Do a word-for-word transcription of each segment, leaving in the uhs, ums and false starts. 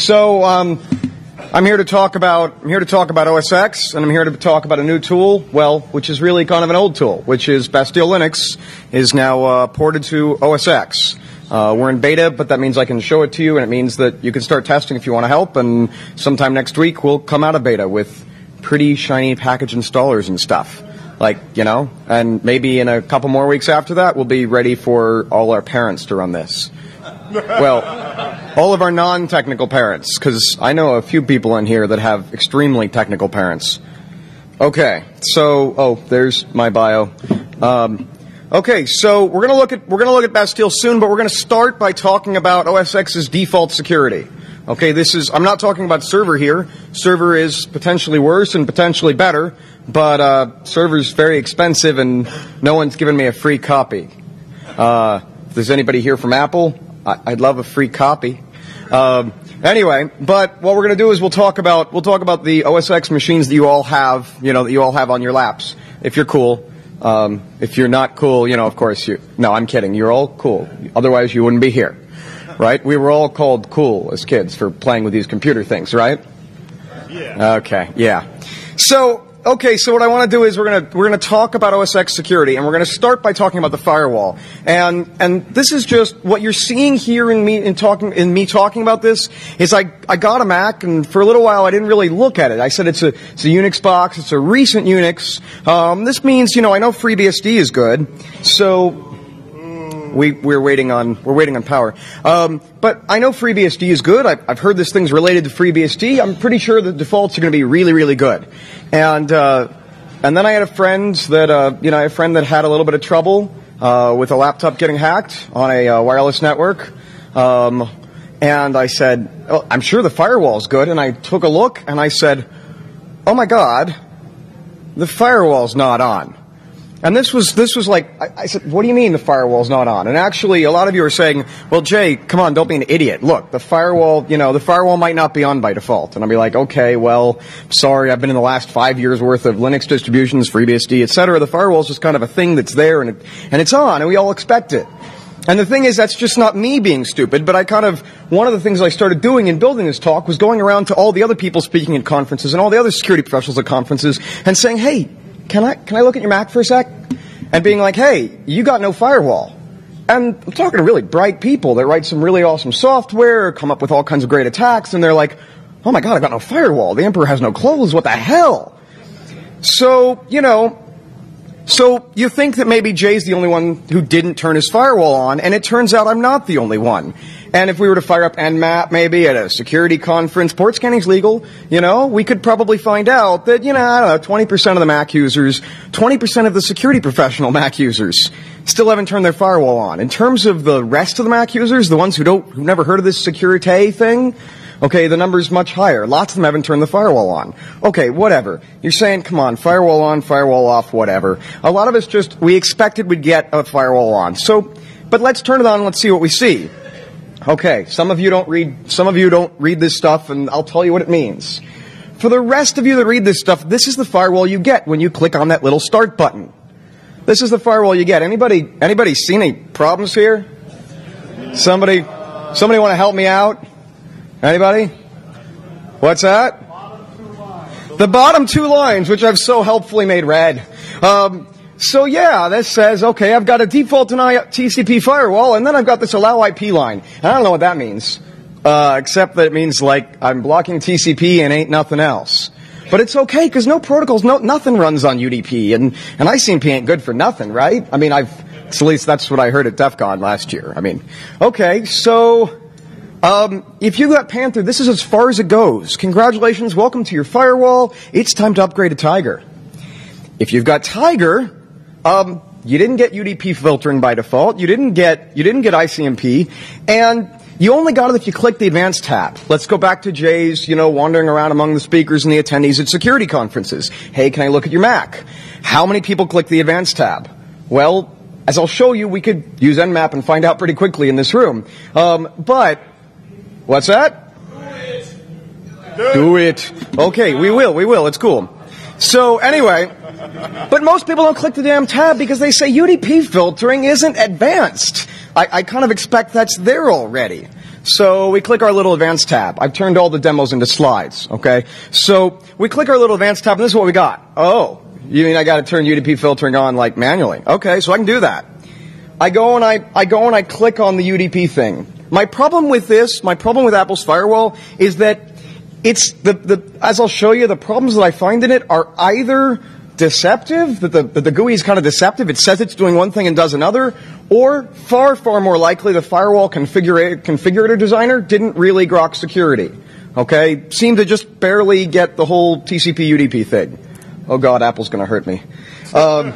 So, um, I'm here to talk about I'm here to talk about O S X, and I'm here to talk about a new tool, well, which is really kind of an old tool, which is Bastille Linux is now uh, ported to O S X. Uh, we're in beta, but that means I can show it to you, and it means that you can start testing if you want to help, and sometime next week we'll come out of beta with pretty shiny package installers and stuff. Like, you know, and maybe in a couple more weeks after that, we'll be ready for all our parents to run this. Well, all of our non-technical parents, because I know a few people in here that have extremely technical parents. Okay, so, oh, there's my bio. Um, okay, so we're gonna look at we're gonna look at Bastille soon, but we're gonna start by talking about O S X's default security. Okay, this is I'm not talking about server here. Server is potentially worse and potentially better, but uh, server's very expensive, and no one's given me a free copy. Uh, if there's anybody here from Apple, I'd love a free copy. Um, anyway, but what we're going to do is we'll talk about we'll talk about the O S X machines that you all have, you know, that you all have on your laps. If you're cool, um, if you're not cool, you know, of course you. No, I'm kidding. You're all cool. Otherwise, you wouldn't be here, right? We were all called cool as kids for playing with these computer things, right? Yeah. Okay. Yeah. So. Okay, so what I want to do is we're going to we're going to talk about O S X security, and we're going to start by talking about the firewall. And and this is just what you're seeing here in me in talking in me talking about this is I I got a Mac, and for a little while I didn't really look at it. I said it's a it's a Unix box, it's a recent Unix. Um, this means, you know, I know FreeBSD is good, so. We, we're waiting on we're waiting on power, um, but I know FreeBSD is good. I've, I've heard this thing's related to FreeBSD. I'm pretty sure the defaults are going to be really, really good. And uh, and then I had a friend that uh, you know a friend that had a little bit of trouble uh, with a laptop getting hacked on a uh, wireless network. Um, and I said, oh, I'm sure the firewall's good. And I took a look and I said, oh my God, the firewall's not on. And this was, this was like, I, I said, what do you mean the firewall's not on? And actually, a lot of you are saying, well, Jay, come on, don't be an idiot. Look, the firewall, you know, the firewall might not be on by default. And I'll be like, okay, well, sorry, I've been in the last five years worth of Linux distributions, FreeBSD, et cetera. The firewall's just kind of a thing that's there, and it, and it's on, and we all expect it. And the thing is, that's just not me being stupid, but I kind of, one of the things I started doing in building this talk was going around to all the other people speaking at conferences and all the other security professionals at conferences and saying, hey, Can I can I look at your Mac for a sec? And being like, hey, you got no firewall. And I'm talking to really bright people that write some really awesome software, come up with all kinds of great attacks, and they're like, oh my God, I've got no firewall. The emperor has no clothes. What the hell? So, you know, so you think that maybe Jay's the only one who didn't turn his firewall on, and it turns out I'm not the only one. And if we were to fire up Nmap maybe at a security conference, port scanning's legal, you know, we could probably find out that, you know, I don't know, twenty percent of the Mac users, twenty percent of the security professional Mac users still haven't turned their firewall on. In terms of the rest of the Mac users, the ones who don't, who've never heard of this Securite thing, okay, the number's much higher. Lots of them haven't turned the firewall on. Okay, whatever. You're saying, come on, firewall on, firewall off, whatever. A lot of us just, we expected we'd get a firewall on. So, but let's turn it on and let's see what we see. Okay, some of you don't read, some of you don't read this stuff, and I'll tell you what it means. For the rest of you that read this stuff, this is the firewall you get when you click on that little start button. This is the firewall you get. Anybody, anybody seen any problems here? Somebody, somebody want to help me out? Anybody? What's that? The bottom two lines, which I've so helpfully made red. Um, So yeah, this says, okay, I've got a default deny T C P firewall, and then I've got this allow I P line. And I don't know what that means, uh, except that it means like I'm blocking T C P and ain't nothing else. But it's okay, because no protocols, no, nothing runs on U D P, and, and I C M P ain't good for nothing, right? I mean, I've, at least that's what I heard at DEF CON last year. I mean, okay, so, um, if you got Panther, this is as far as it goes. Congratulations, welcome to your firewall. It's time to upgrade to Tiger. If you've got Tiger, Um, you didn't get U D P filtering by default. You didn't get, you didn't get I C M P. And you only got it if you click the advanced tab. Let's go back to Jay's, you know, wandering around among the speakers and the attendees at security conferences. Hey, can I look at your Mac? How many people click the advanced tab? Well, as I'll show you, we could use Nmap and find out pretty quickly in this room. Um, but, what's that? Do it. Do it. Okay, we will, we will. It's cool. So, anyway, but most people don't click the damn tab because they say U D P filtering isn't advanced. I, I kind of expect that's there already. So we click our little advanced tab. I've turned all the demos into slides, okay? So we click our little advanced tab, and this is what we got. Oh, you mean I got to turn U D P filtering on like manually? Okay, so I can do that. I go and I, I go and I click on the U D P thing. My problem with this, my problem with Apple's firewall is that it's the, the, as I'll show you, the problems that I find in it are either deceptive, that the, that the G U I is kind of deceptive, it says it's doing one thing and does another, or far, far more likely the firewall configurator, configurator designer didn't really grok security. Okay? Seemed to just barely get the whole T C P U D P thing. Oh God, Apple's gonna hurt me. Um,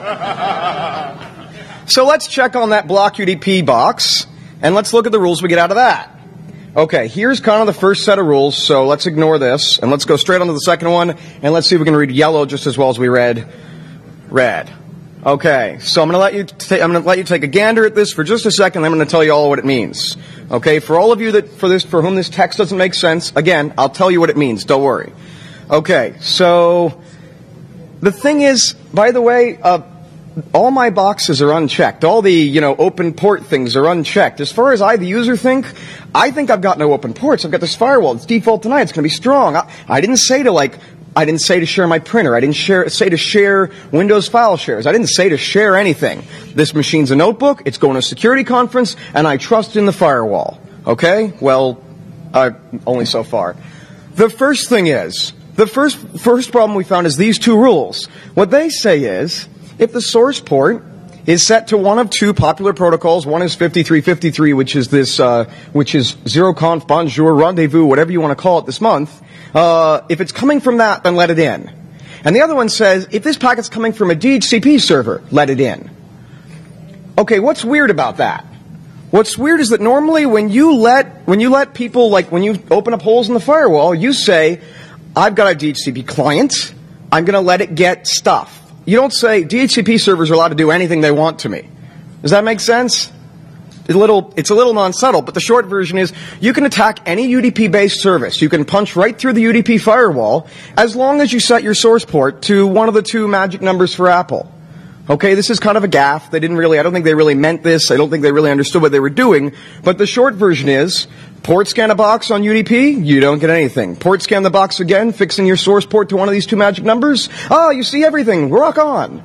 so let's check on that block U D P box, and let's look at the rules we get out of that. Okay, here's kind of the first set of rules, so let's ignore this, and let's go straight on to the second one, and let's see if we can read yellow just as well as we read red. Okay, so I'm going to let you ta- I'm going to let you take a gander at this for just a second. I'm going to tell you all what it means. Okay, for all of you that for this for whom this text doesn't make sense, again, I'll tell you what it means. Don't worry. Okay, so the thing is, by the way, uh, all my boxes are unchecked. All the, you know, open port things are unchecked. As far as I, the user, think, I think I've got no open ports. I've got this firewall. It's default tonight. It's going to be strong. I, I didn't say to, like, I didn't say to share my printer. I didn't share, say to share Windows file shares. I didn't say to share anything. This machine's a notebook. It's going to a security conference, and I trust in the firewall. Okay? Well, uh, only so far. The first thing is, the first, first problem we found is these two rules. What they say is, if the source port is set to one of two popular protocols, one is fifty-three fifty-three, which is this, uh, which is ZeroConf, Bonjour, Rendezvous, whatever you want to call it this month, uh, if it's coming from that, then let it in. And the other one says, if this packet's coming from a D H C P server, let it in. Okay, what's weird about that? What's weird is that normally when you let, when you let people, like when you open up holes in the firewall, you say, I've got a D H C P client, I'm going to let it get stuff. You don't say D H C P servers are allowed to do anything they want to me. Does that make sense? It's a little, it's a little non-subtle, but the short version is you can attack any U D P-based service. You can punch right through the U D P firewall as long as you set your source port to one of the two magic numbers for Apple. Okay, this is kind of a gaffe. They didn't really, I don't think they really meant this. I don't think they really understood what they were doing. But the short version is, port scan a box on U D P, you don't get anything. Port scan the box again, fixing your source port to one of these two magic numbers. Oh, you see everything. Rock on.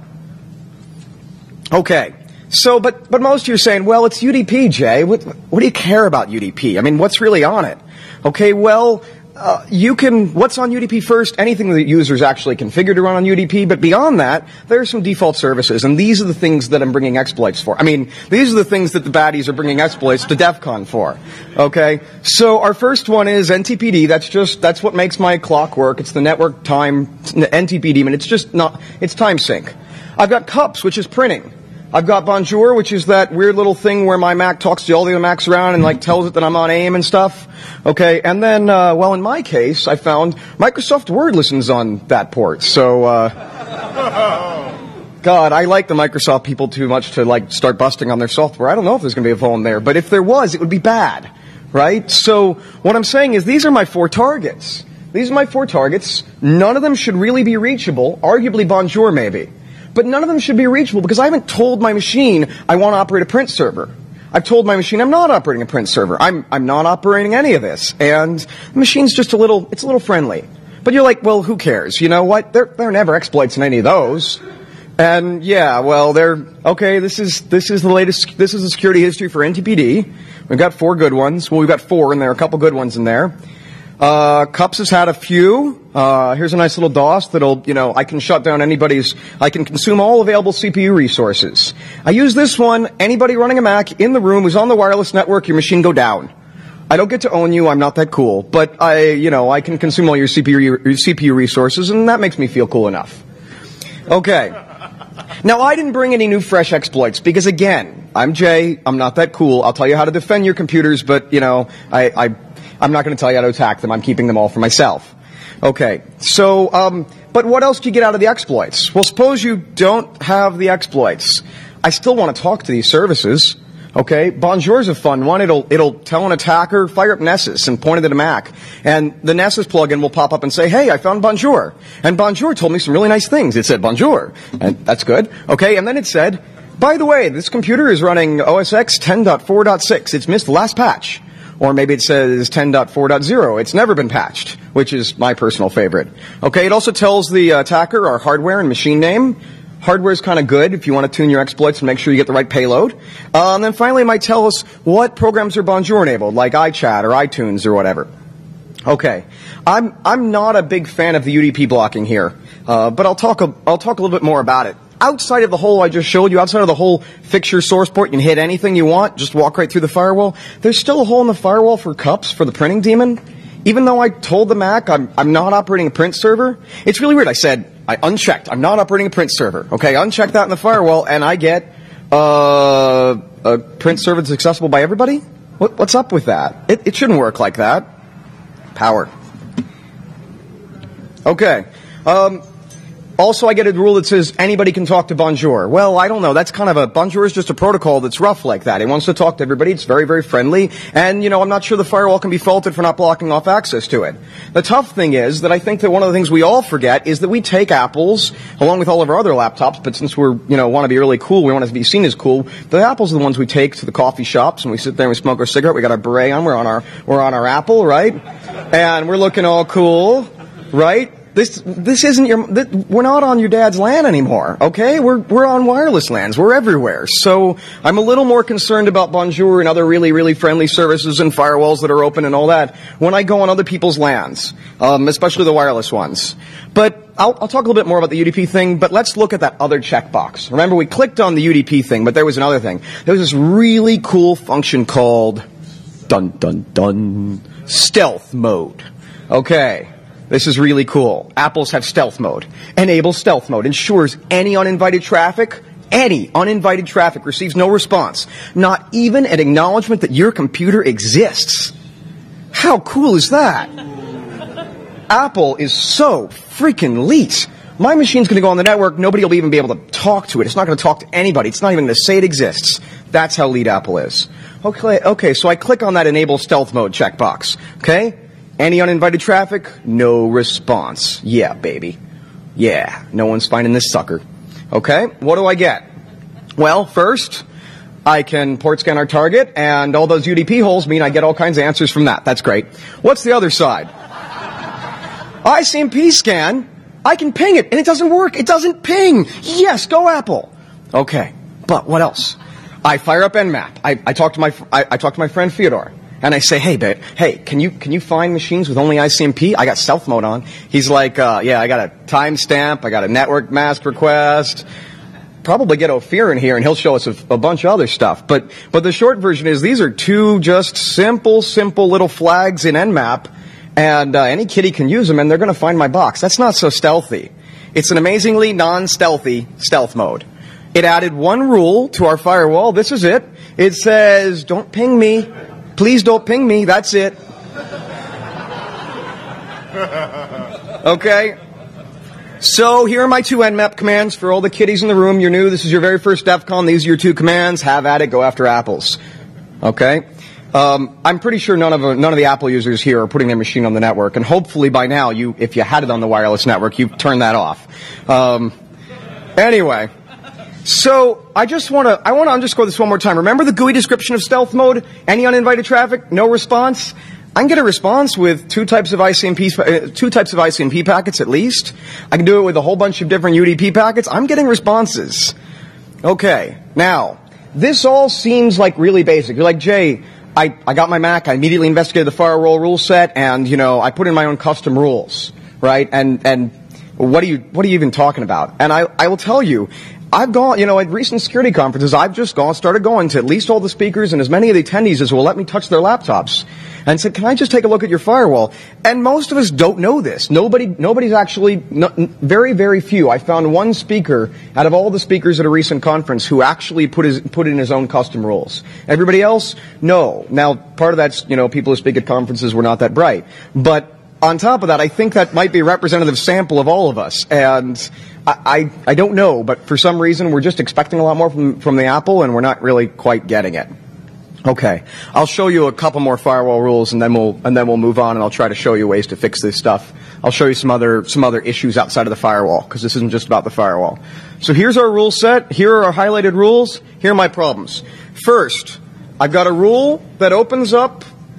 Okay. So, but, but most of you are saying, well, it's U D P, Jay. What, what do you care about U D P? I mean, what's really on it? Okay, well, uh, you can, what's on U D P first? Anything that users actually configure to run on U D P, but beyond that, there are some default services, and these are the things that I'm bringing exploits for. I mean, these are the things that the baddies are bringing exploits to DEF CON for. Okay? So our first one is N T P D. That's just, that's what makes my clock work. It's the network time, N T P D, and it's just not, it's time sync. I've got CUPS, which is printing. I've got Bonjour, which is that weird little thing where my Mac talks to all the other Macs around and like tells it that I'm on AIM and stuff. Okay, and then, uh, well, in my case, I found Microsoft Word listens on that port. So, uh, God, I like the Microsoft people too much to like start busting on their software. I don't know if there's going to be a phone there, but if there was, it would be bad, right? So, what I'm saying is these are my four targets. These are my four targets. None of them should really be reachable. Arguably Bonjour, maybe. But none of them should be reachable because I haven't told my machine I want to operate a print server. I've told my machine I'm not operating a print server. I'm, I'm not operating any of this. And the machine's just a little, it's a little friendly. But you're like, well, who cares? You know what? There, there are never exploits in any of those. And yeah, well, they're, okay, this is, this is the latest, this is the security history for N T P D. We've got four good ones. Well, we've got four and there are a couple good ones in there. Uh, CUPS has had a few. Uh, here's a nice little DOS that'll, you know, I can shut down anybody's, I can consume all available C P U resources. I use this one, anybody running a Mac in the room who's on the wireless network, your machine go down. I don't get to own you, I'm not that cool, but I, you know, I can consume all your C P U, your C P U resources, and that makes me feel cool enough. Okay. Now, I didn't bring any new fresh exploits, because again, I'm Jay, I'm not that cool, I'll tell you how to defend your computers, but, you know, I, I, I'm not going to tell you how to attack them. I'm keeping them all for myself. Okay. So, um, but what else do you get out of the exploits? Well, suppose you don't have the exploits. I still want to talk to these services. Okay. Bonjour's a fun one. It'll, it'll tell an attacker, fire up Nessus and point it at a Mac. And the Nessus plugin will pop up and say, hey, I found Bonjour. And Bonjour told me some really nice things. It said Bonjour. And that's good. Okay. And then it said, by the way, this computer is running O S X ten point four point six. It's missed the last patch. Or maybe it says ten point four point zero. It's never been patched, which is my personal favorite. Okay, it also tells the attacker our hardware and machine name. Hardware is kind of good if you want to tune your exploits and make sure you get the right payload. Uh, and then finally it might tell us what programs are Bonjour enabled, like iChat or iTunes or whatever. Okay, I'm I'm not a big fan of the U D P blocking here, uh, but I'll talk a, I'll talk a little bit more about it. Outside of the hole I just showed you, outside of the whole fix your source port, you can hit anything you want, just walk right through the firewall. There's still a hole in the firewall for cups for the printing daemon. Even though I told the Mac I'm, I'm not operating a print server, it's really weird. I said, I unchecked, I'm not operating a print server. Okay, uncheck that in the firewall, and I get uh, a print server that's accessible by everybody? What, what's up with that? It, it shouldn't work like that. Power. Okay. Um, also, I get a rule that says anybody can talk to Bonjour. Well, I don't know. That's kind of a, Bonjour is just a protocol that's rough like that. It wants to talk to everybody. It's very, very friendly. And, you know, I'm not sure the firewall can be faulted for not blocking off access to it. The tough thing is that I think that one of the things we all forget is that we take Apples, along with all of our other laptops, but since we're, you know, want to be really cool, we want to be seen as cool, the Apples are the ones we take to the coffee shops and we sit there and we smoke our cigarette. We got our beret on. We're on our, we're on our Apple, right? And we're looking all cool, right? This this isn't your. This, we're not on your dad's LAN anymore. Okay, we're we're on wireless LANs. We're everywhere. So I'm a little more concerned about Bonjour and other really really friendly services and firewalls that are open and all that when I go on other people's LANs, um, especially the wireless ones. But I'll, I'll talk a little bit more about the U D P thing. But let's look at that other checkbox. Remember, we clicked on the U D P thing, but there was another thing. There was this really cool function called dun dun dun stealth mode. Okay. This is really cool. Apples have stealth mode. Enable stealth mode. Ensures any uninvited traffic, any uninvited traffic receives no response. Not even an acknowledgement that your computer exists. How cool is that? Apple is so freaking elite. My machine's going to go on the network. Nobody will even be able to talk to it. It's not going to talk to anybody. It's not even going to say it exists. That's how elite Apple is. Okay, okay, so I click on that enable stealth mode checkbox. Okay? Any uninvited traffic? No response. Yeah, baby. Yeah, no one's finding this sucker. Okay, what do I get? Well, first, I can port scan our target, and all those U D P holes mean I get all kinds of answers from that. That's great. What's the other side? I C M P scan. I can ping it, and it doesn't work. It doesn't ping. Yes, go Apple. Okay, but what else? I fire up Nmap. I, I talk to my I, I talk to my friend Fyodor. And I say, hey, babe, hey, can you can you find machines with only I C M P? I got stealth mode on. He's like, uh, yeah, I got a timestamp, I got a network mask request. Probably get Ophir in here, and he'll show us a, a bunch of other stuff. But but the short version is these are two just simple, simple little flags in Nmap, and uh, any kitty can use them, and they're going to find my box. That's not so stealthy. It's an amazingly non-stealthy stealth mode. It added one rule to our firewall. This is it. It says, don't ping me. Please don't ping me. That's it. Okay. So here are my two Nmap commands for all the kiddies in the room. You're new. This is your very first DEF CON. These are your two commands. Have at it. Go after apples. Okay. Um, I'm pretty sure none of none of the Apple users here are putting their machine on the network, and hopefully by now, you, if you had it on the wireless network, you've turned that off. Um, anyway. So, I just want to, I want to underscore this one more time. Remember the G U I description of stealth mode? Any uninvited traffic? No response? I can get a response with two types of I C M P, uh, two types of I C M P packets at least. I can do it with a whole bunch of different U D P packets. I'm getting responses. Okay. Now, this all seems like really basic. You're like, Jay, I, I got my Mac, I immediately investigated the firewall rule set, and, you know, I put in my own custom rules, right? And, and, what are you, what are you even talking about? And I, I will tell you, I've gone, you know, at recent security conferences, I've just gone, started going to at least all the speakers and as many of the attendees as will let me touch their laptops and said, can I just take a look at your firewall? And most of us don't know this. Nobody, nobody's actually, no, very, very few. I found one speaker out of all the speakers at a recent conference who actually put his, put in his own custom rules. Everybody else? No. Now, part of that's, you know, people who speak at conferences were not that bright. But on top of that, I think that might be a representative sample of all of us. And I, I, I don't know, but for some reason we're just expecting a lot more from, from the Apple, and we're not really quite getting it. Okay, I'll show you a couple more firewall rules, and then we'll and then we'll move on, and I'll try to show you ways to fix this stuff. I'll show you some other some other issues outside of the firewall, because this isn't just about the firewall. So here's our rule set. Here are our highlighted rules. Here are my problems. First, I've got a rule that opens up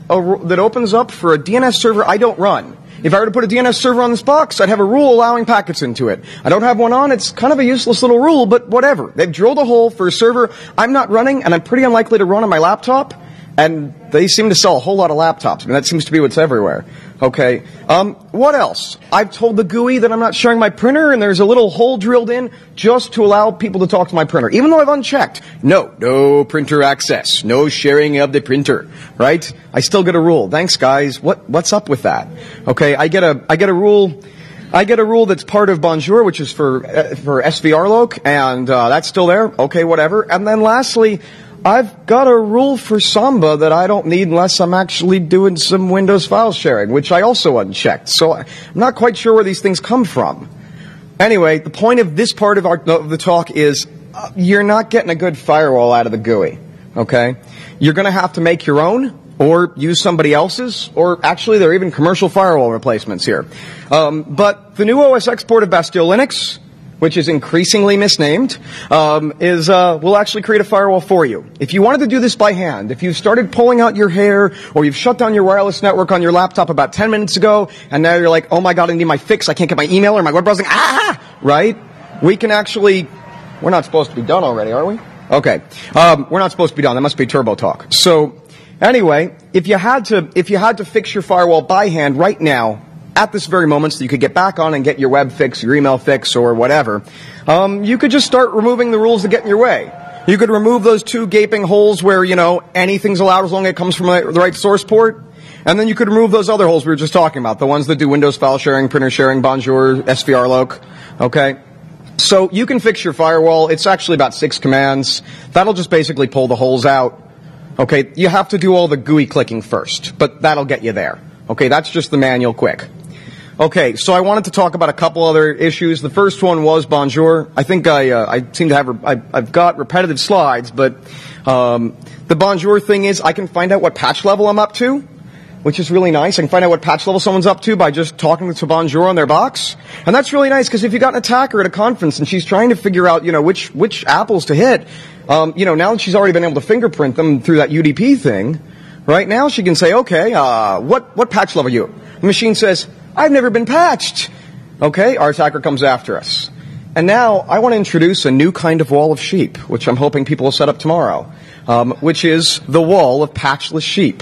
a, that opens up for a D N S server I don't run. If I were to put a D N S server on this box, I'd have a rule allowing packets into it. I don't have one on. It's kind of a useless little rule, but whatever. They've drilled a hole for a server I'm not running, and I'm pretty unlikely to run on my laptop. And they seem to sell a whole lot of laptops. I mean, that seems to be what's everywhere. Okay. Um, what else? I've told the G U I that I'm not sharing my printer, and there's a little hole drilled in just to allow people to talk to my printer. Even though I've unchecked. No, no printer access. No sharing of the printer. Right? I still get a rule. Thanks, guys. What, what's up with that? Okay, I get a, I get a rule, I get a rule that's part of Bonjour, which is for, uh, for S V R loc, and, uh, that's still there. Okay, whatever. And then lastly, I've got a rule for Samba that I don't need unless I'm actually doing some Windows file sharing, which I also unchecked. So I'm not quite sure where these things come from. Anyway, the point of this part of, our, of the talk is uh, you're not getting a good firewall out of the G U I. Okay? You're going to have to make your own or use somebody else's, or actually there are even commercial firewall replacements here. Um, but the new O S X port of Bastille Linux, which is increasingly misnamed, um, is uh, will actually create a firewall for you. If you wanted to do this by hand, if you've started pulling out your hair, or you've shut down your wireless network on your laptop about ten minutes ago, and now you're like, oh my god, I need my fix, I can't get my email or my web browsing, ah! Right? We can actually, we're not supposed to be done already, are we? Okay. Um, we're not supposed to be done, that must be Turbo Talk. So, anyway, if you had to, if you had to fix your firewall by hand right now, at this very moment, so you could get back on and get your web fix, your email fix, or whatever, um, you could just start removing the rules that get in your way. You could remove those two gaping holes where, you know, anything's allowed as long as it comes from the right source port. And then you could remove those other holes we were just talking about, the ones that do Windows file sharing, printer sharing, Bonjour, S V R loc. Okay? So you can fix your firewall. It's actually about six commands. That'll just basically pull the holes out. Okay? You have to do all the G U I clicking first, but that'll get you there. Okay? That's just the manual quick. Okay, so I wanted to talk about a couple other issues. The first one was Bonjour. I think I, uh, I seem to have, I, I've got repetitive slides, but um, the Bonjour thing is I can find out what patch level I'm up to, which is really nice. I can find out what patch level someone's up to by just talking to Bonjour on their box. And that's really nice, because if you've got an attacker at a conference and she's trying to figure out, you know, which, which apples to hit, um, you know, now that she's already been able to fingerprint them through that U D P thing, right now she can say, okay, uh, what, what patch level are you? The machine says, I've never been patched. Okay, our attacker comes after us. And now I want to introduce a new kind of wall of sheep, which I'm hoping people will set up tomorrow, um, which is the wall of patchless sheep.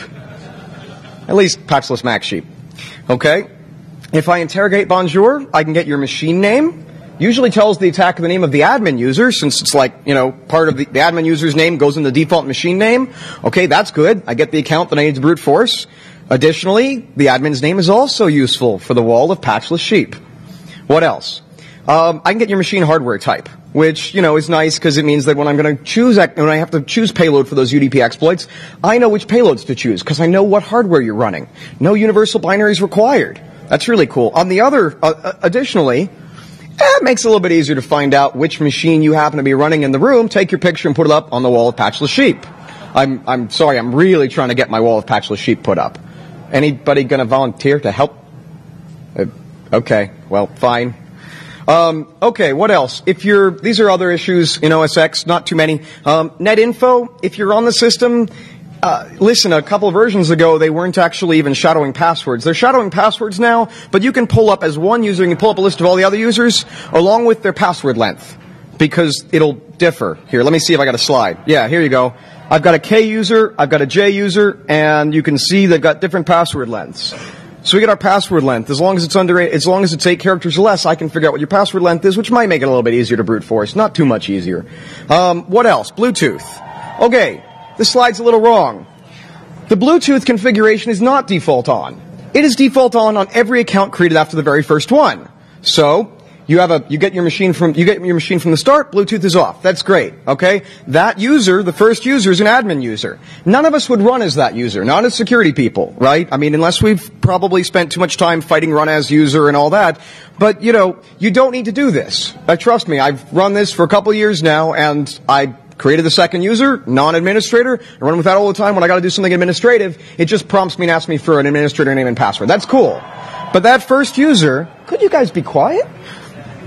At least patchless Mac sheep. Okay? If I interrogate Bonjour, I can get your machine name. Usually tells the attacker the name of the admin user, since it's like, you know, part of the, the admin user's name goes in the default machine name. Okay, that's good. I get the account that I need to brute force. Additionally, the admin's name is also useful for the wall of patchless sheep. What else? Um, I can get your machine hardware type, which, you know, is nice because it means that when I'm going to choose, when I have to choose payload for those U D P exploits, I know which payloads to choose because I know what hardware you're running. No universal binaries required. That's really cool. On the other, uh, additionally, it makes it a little bit easier to find out which machine you happen to be running in the room. Take your picture and put it up on the wall of patchless sheep. I'm, I'm sorry, I'm really trying to get my wall of patchless sheep put up. Anybody going to volunteer to help? Uh, okay, well, fine. Um, okay, what else? If you're, these are other issues in O S X, not too many. Um, NetInfo, if you're on the system, uh, listen, a couple of versions ago, they weren't actually even shadowing passwords. They're shadowing passwords now, but you can pull up as one user, you can pull up a list of all the other users, along with their password length, because it'll differ. Here, let me see if I got a slide. Yeah, here you go. I've got a K user, I've got a J user, and you can see they've got different password lengths. So we get our password length. As long as it's under, as long as it's eight characters or less, I can figure out what your password length is, which might make it a little bit easier to brute force. Not too much easier. Um, what else? Bluetooth. Okay, this slide's a little wrong. The Bluetooth configuration is not default on. It is default on on every account created after the very first one. So, You have a, you get your machine from, you get your machine from the start, Bluetooth is off. That's great, okay? That user, the first user, is an admin user. None of us would run as that user, not as security people, right? I mean, unless we've probably spent too much time fighting run as user and all that. But, you know, you don't need to do this. Uh, trust me, I've run this for a couple of years now, and I created the second user, non-administrator. I run with that all the time. When I gotta do something administrative, it just prompts me and asks me for an administrator name and password. That's cool. But that first user, could you guys be quiet?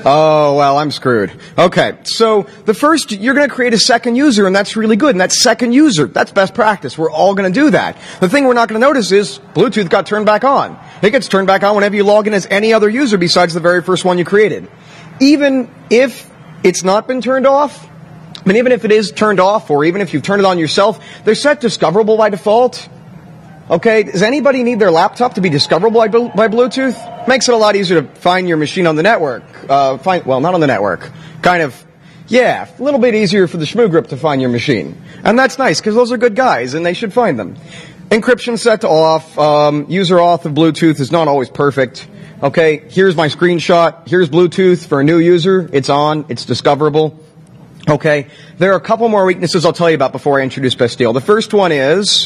Oh, well, I'm screwed. Okay, so the first, you're going to create a second user, and that's really good. And that second user, that's best practice. We're all going to do that. The thing we're not going to notice is Bluetooth got turned back on. It gets turned back on whenever you log in as any other user besides the very first one you created. Even if it's not been turned off, I mean, even if it is turned off, or even if you've turned it on yourself, they're set discoverable by default. Okay, does anybody need their laptop to be discoverable by, by Bluetooth? Makes it a lot easier to find your machine on the network. Uh, find, well, not on the network. Kind of, yeah, a little bit easier for the Shmoo Group to find your machine. And that's nice, because those are good guys, and they should find them. Encryption set to off. Um, user auth of Bluetooth is not always perfect. Okay, here's my screenshot. Here's Bluetooth for a new user. It's on. It's discoverable. Okay, there are a couple more weaknesses I'll tell you about before I introduce Bastille. The first one is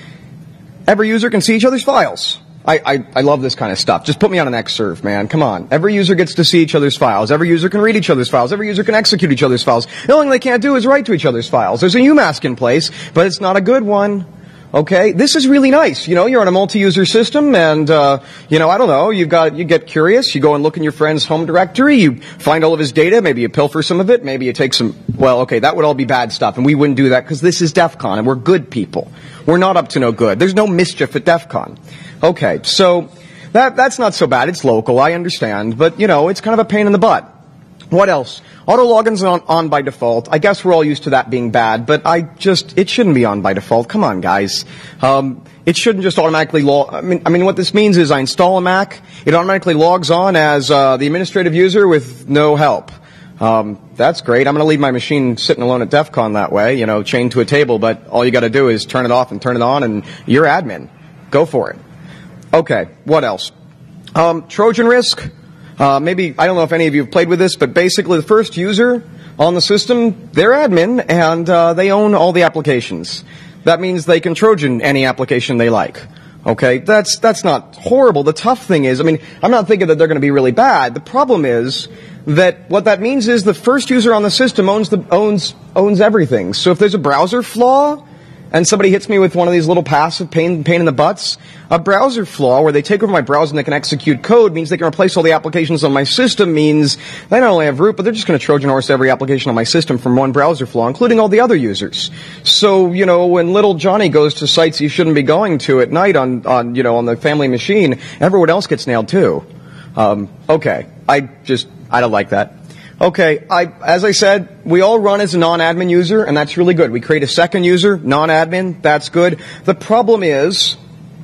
every user can see each other's files. I, I, I love this kind of stuff. Just put me on an Xserve, man. Come on. Every user gets to see each other's files. Every user can read each other's files. Every user can execute each other's files. The only thing they can't do is write to each other's files. There's a U mask in place, but it's not a good one. Okay, this is really nice. You know, you're on a multi-user system, and uh, you know, I don't know. You got, you get curious. You go and look in your friend's home directory. You find all of his data. Maybe you pilfer some of it. Maybe you take some. Well, okay, that would all be bad stuff, and we wouldn't do that because this is DEF CON, and we're good people. We're not up to no good. There's no mischief at DEF CON. Okay, so that that's not so bad. It's local, I understand, but you know, it's kind of a pain in the butt. What else? Auto login's on, on by default. I guess we're all used to that being bad, but I just, it shouldn't be on by default. Come on, guys. Um, it shouldn't just automatically log, I mean, I mean, what this means is I install a Mac, it automatically logs on as, uh, the administrative user with no help. Um, that's great. I'm gonna leave my machine sitting alone at DEF CON that way, you know, chained to a table, but all you gotta do is turn it off and turn it on and you're admin. Go for it. Okay, what else? Um, Trojan risk. Uh, maybe, I don't know if any of you have played with this, but basically the first user on the system, they're admin, and uh, they own all the applications. That means they can Trojan any application they like. Okay, that's that's not horrible. The tough thing is, I mean, I'm not thinking that they're going to be really bad. The problem is that what that means is the first user on the system owns the owns owns everything. So if there's a browser flaw, and somebody hits me with one of these little passive pain, pain in the butts, a browser flaw where they take over my browser and they can execute code means they can replace all the applications on my system, means they not only have root, but they're just going to Trojan horse every application on my system from one browser flaw, including all the other users. So, you know, when little Johnny goes to sites he shouldn't be going to at night on, on you know, on the family machine, everyone else gets nailed too. Um, okay. I just, I don't like that. Okay, I, as I said, we all run as a non-admin user, and that's really good. We create a second user, non-admin, that's good. The problem is,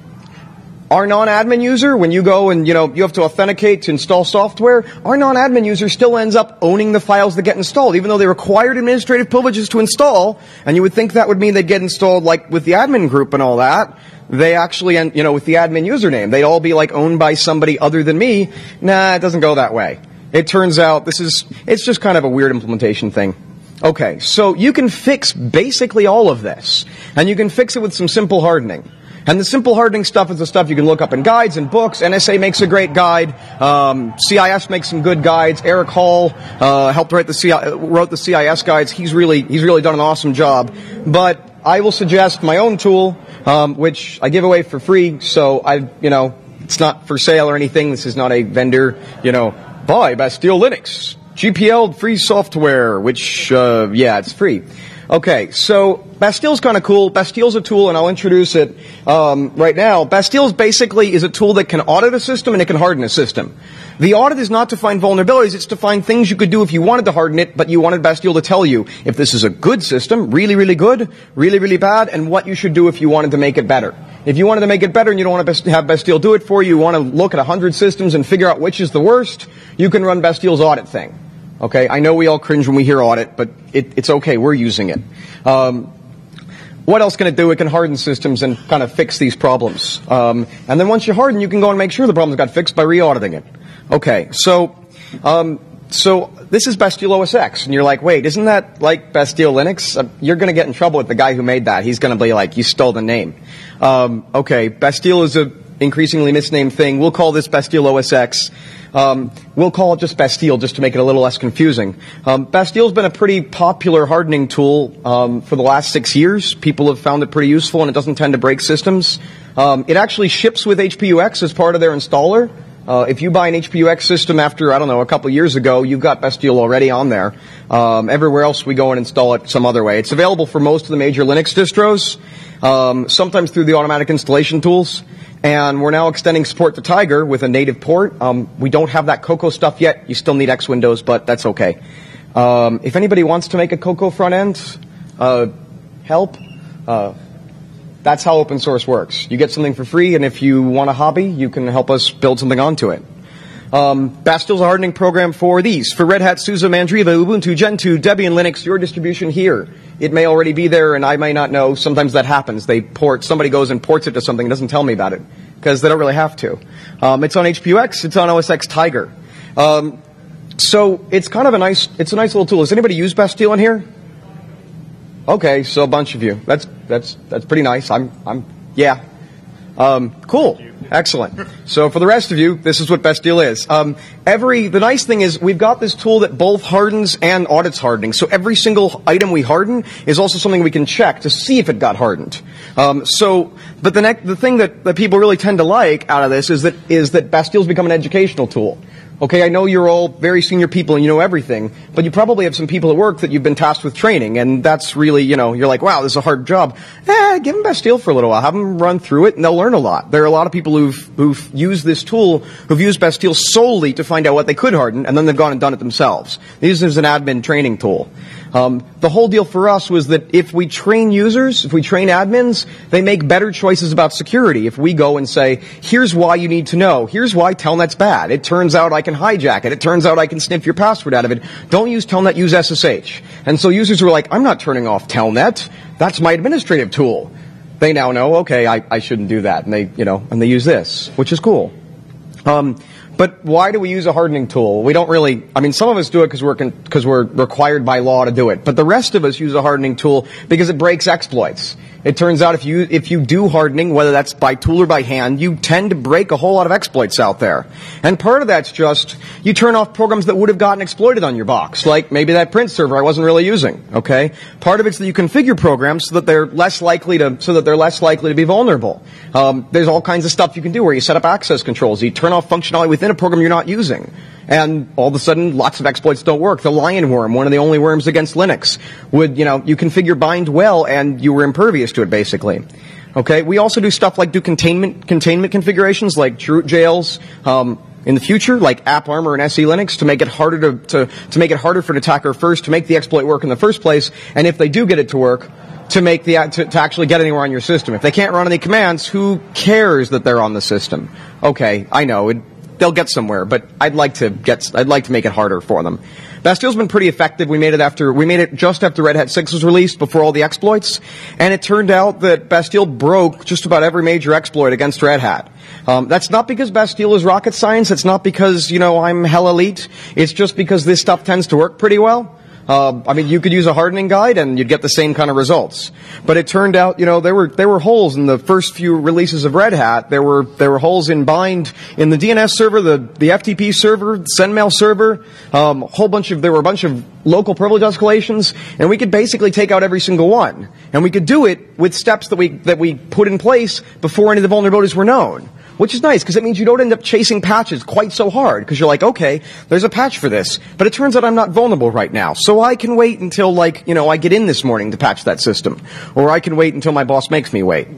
our non-admin user, when you go and, you know, you have to authenticate to install software, our non-admin user still ends up owning the files that get installed, even though they required administrative privileges to install, and you would think that would mean they'd get installed, like, with the admin group and all that. They actually, you know, with the admin username, they'd all be, like, owned by somebody other than me. Nah, it doesn't go that way. It turns out this is, it's just kind of a weird implementation thing. Okay, so you can fix basically all of this, and you can fix it with some simple hardening. And the simple hardening stuff is the stuff you can look up in guides and books. N S A makes a great guide. Um, C I S makes some good guides. Eric Hall uh, helped write the C I, wrote the C I S guides. He's really he's really done an awesome job. But I will suggest my own tool, um, which I give away for free. So I, you know, it's not for sale or anything. This is not a vendor, you know. Buy Bastille Linux, G P L free software, which, uh, yeah, it's free. Okay, so Bastille's kind of cool. Bastille's a tool, and I'll introduce it um, right now. Bastille's basically is a tool that can audit a system and it can harden a system. The audit is not to find vulnerabilities, it's to find things you could do if you wanted to harden it, but you wanted Bastille to tell you if this is a good system, really, really good, really, really bad, and what you should do if you wanted to make it better. If you wanted to make it better and you don't want to have Bastille do it for you, you want to look at a hundred systems and figure out which is the worst, you can run Bastille's audit thing. Okay, I know we all cringe when we hear audit, but it, it's okay, we're using it. Um, what else can it do? It can harden systems and kind of fix these problems. Um, and then once you harden, you can go and make sure the problems got fixed by re-auditing it. Okay, so, um, so this is Bastille O S X, and you're like, wait, isn't that like Bastille Linux? Uh, you're going to get in trouble with the guy who made that. He's going to be like, you stole the name. Um, okay, Bastille is a increasingly misnamed thing. We'll call this Bastille O S X. Um, we'll call it just Bastille, just to make it a little less confusing. Um, Bastille's been a pretty popular hardening tool um, for the last six years. People have found it pretty useful, and it doesn't tend to break systems. Um, it actually ships with H P U X as part of their installer. Uh, if you buy an H P U X system after, I don't know, a couple years ago, you've got Bastille already on there. Um, everywhere else we go and install it some other way. It's available for most of the major Linux distros, um, sometimes through the automatic installation tools. And we're now extending support to Tiger with a native port. Um, we don't have that Cocoa stuff yet. You still need X Windows, but that's okay. Um, if anybody wants to make a Cocoa front end, uh, help. Uh, that's how open source works. You get something for free, and if you want a hobby, you can help us build something onto it. Um, Bastille's a hardening program for these. For Red Hat, SUSE, Mandriva, Ubuntu, Gentoo, Debian, Linux, your distribution here. It may already be there, and I may not know. Sometimes that happens. They port, somebody goes and ports it to something and doesn't tell me about it, because they don't really have to. Um, it's on H P U X. It's on O S X Tiger. Um, so it's kind of a nice, it's a nice little tool. Has anybody used Bastille in here? Okay, so a bunch of you. That's, that's, that's pretty nice. I'm, I'm, yeah. Um, cool. Excellent. So for the rest of you, this is what Bastille is. Um, every, the nice thing is we've got this tool that both hardens and audits hardening. So every single item we harden is also something we can check to see if it got hardened. Um, so, but the next, the thing that, that people really tend to like out of this is that, is that Bastille's become an educational tool. Okay, I know you're all very senior people and you know everything, but you probably have some people at work that you've been tasked with training, and that's really, you know, you're like, wow, this is a hard job. Eh, give them Bastille for a little while. Have them run through it, and they'll learn a lot. There are a lot of people who've, who've used this tool, who've used Bastille solely to find out what they could harden, and then they've gone and done it themselves. This is an admin training tool. Um, the whole deal for us was that if we train users, if we train admins, they make better choices about security. If we go and say, here's why you need to know. Here's why Telnet's bad. It turns out I can hijack it. It turns out I can sniff your password out of it. Don't use Telnet, use S S H. And so users were like, I'm not turning off Telnet. That's my administrative tool. They now know, okay, I, I shouldn't do that. And they, you know, and they use this, which is cool. Um, But why do we use a hardening tool? We don't really, I mean, some of us do it because we're, because we're required by law to do it. But the rest of us use a hardening tool because it breaks exploits. It turns out if you, if you do hardening, whether that's by tool or by hand, you tend to break a whole lot of exploits out there. And part of that's just, you turn off programs that would have gotten exploited on your box. Like maybe that print server I wasn't really using, okay? Part of it's that you configure programs so that they're less likely to, so that they're less likely to be vulnerable. Um, there's all kinds of stuff you can do where you set up access controls. You turn off functionality within a program you're not using. And all of a sudden, lots of exploits don't work. The lion worm, one of the only worms against Linux, would, you know, you configure bind well and you were impervious to it, basically. Okay, we also do stuff like do containment, containment configurations like root jails, um, in the future, like AppArmor and S E Linux, to make it harder to, to, to make it harder for an attacker first to make the exploit work in the first place, and if they do get it to work, to make the, to, to actually get anywhere on your system. If they can't run any commands, who cares that they're on the system? Okay, I know, it, they'll get somewhere, but I'd like to get, I'd like to make it harder for them. Bastille's been pretty effective. We made it after, we made it just after Red Hat six was released, before all the exploits, and it turned out that Bastille broke just about every major exploit against Red Hat. Um, that's not because Bastille is rocket science. It's not because, you know, I'm hell elite. It's just because this stuff tends to work pretty well. Uh, I mean, you could use a hardening guide and you'd get the same kind of results. But it turned out, you know, there were there were holes in the first few releases of Red Hat. There were there were holes in bind in the D N S server, the the F T P server, the SendMail server. Um, a whole bunch of there were a bunch of local privilege escalations, and we could basically take out every single one. And we could do it with steps that we that we put in place before any of the vulnerabilities were known. Which is nice, because it means you don't end up chasing patches quite so hard, because you're like, okay, there's a patch for this, but it turns out I'm not vulnerable right now, so I can wait until, like, you know, I get in this morning to patch that system, or I can wait until my boss makes me wait.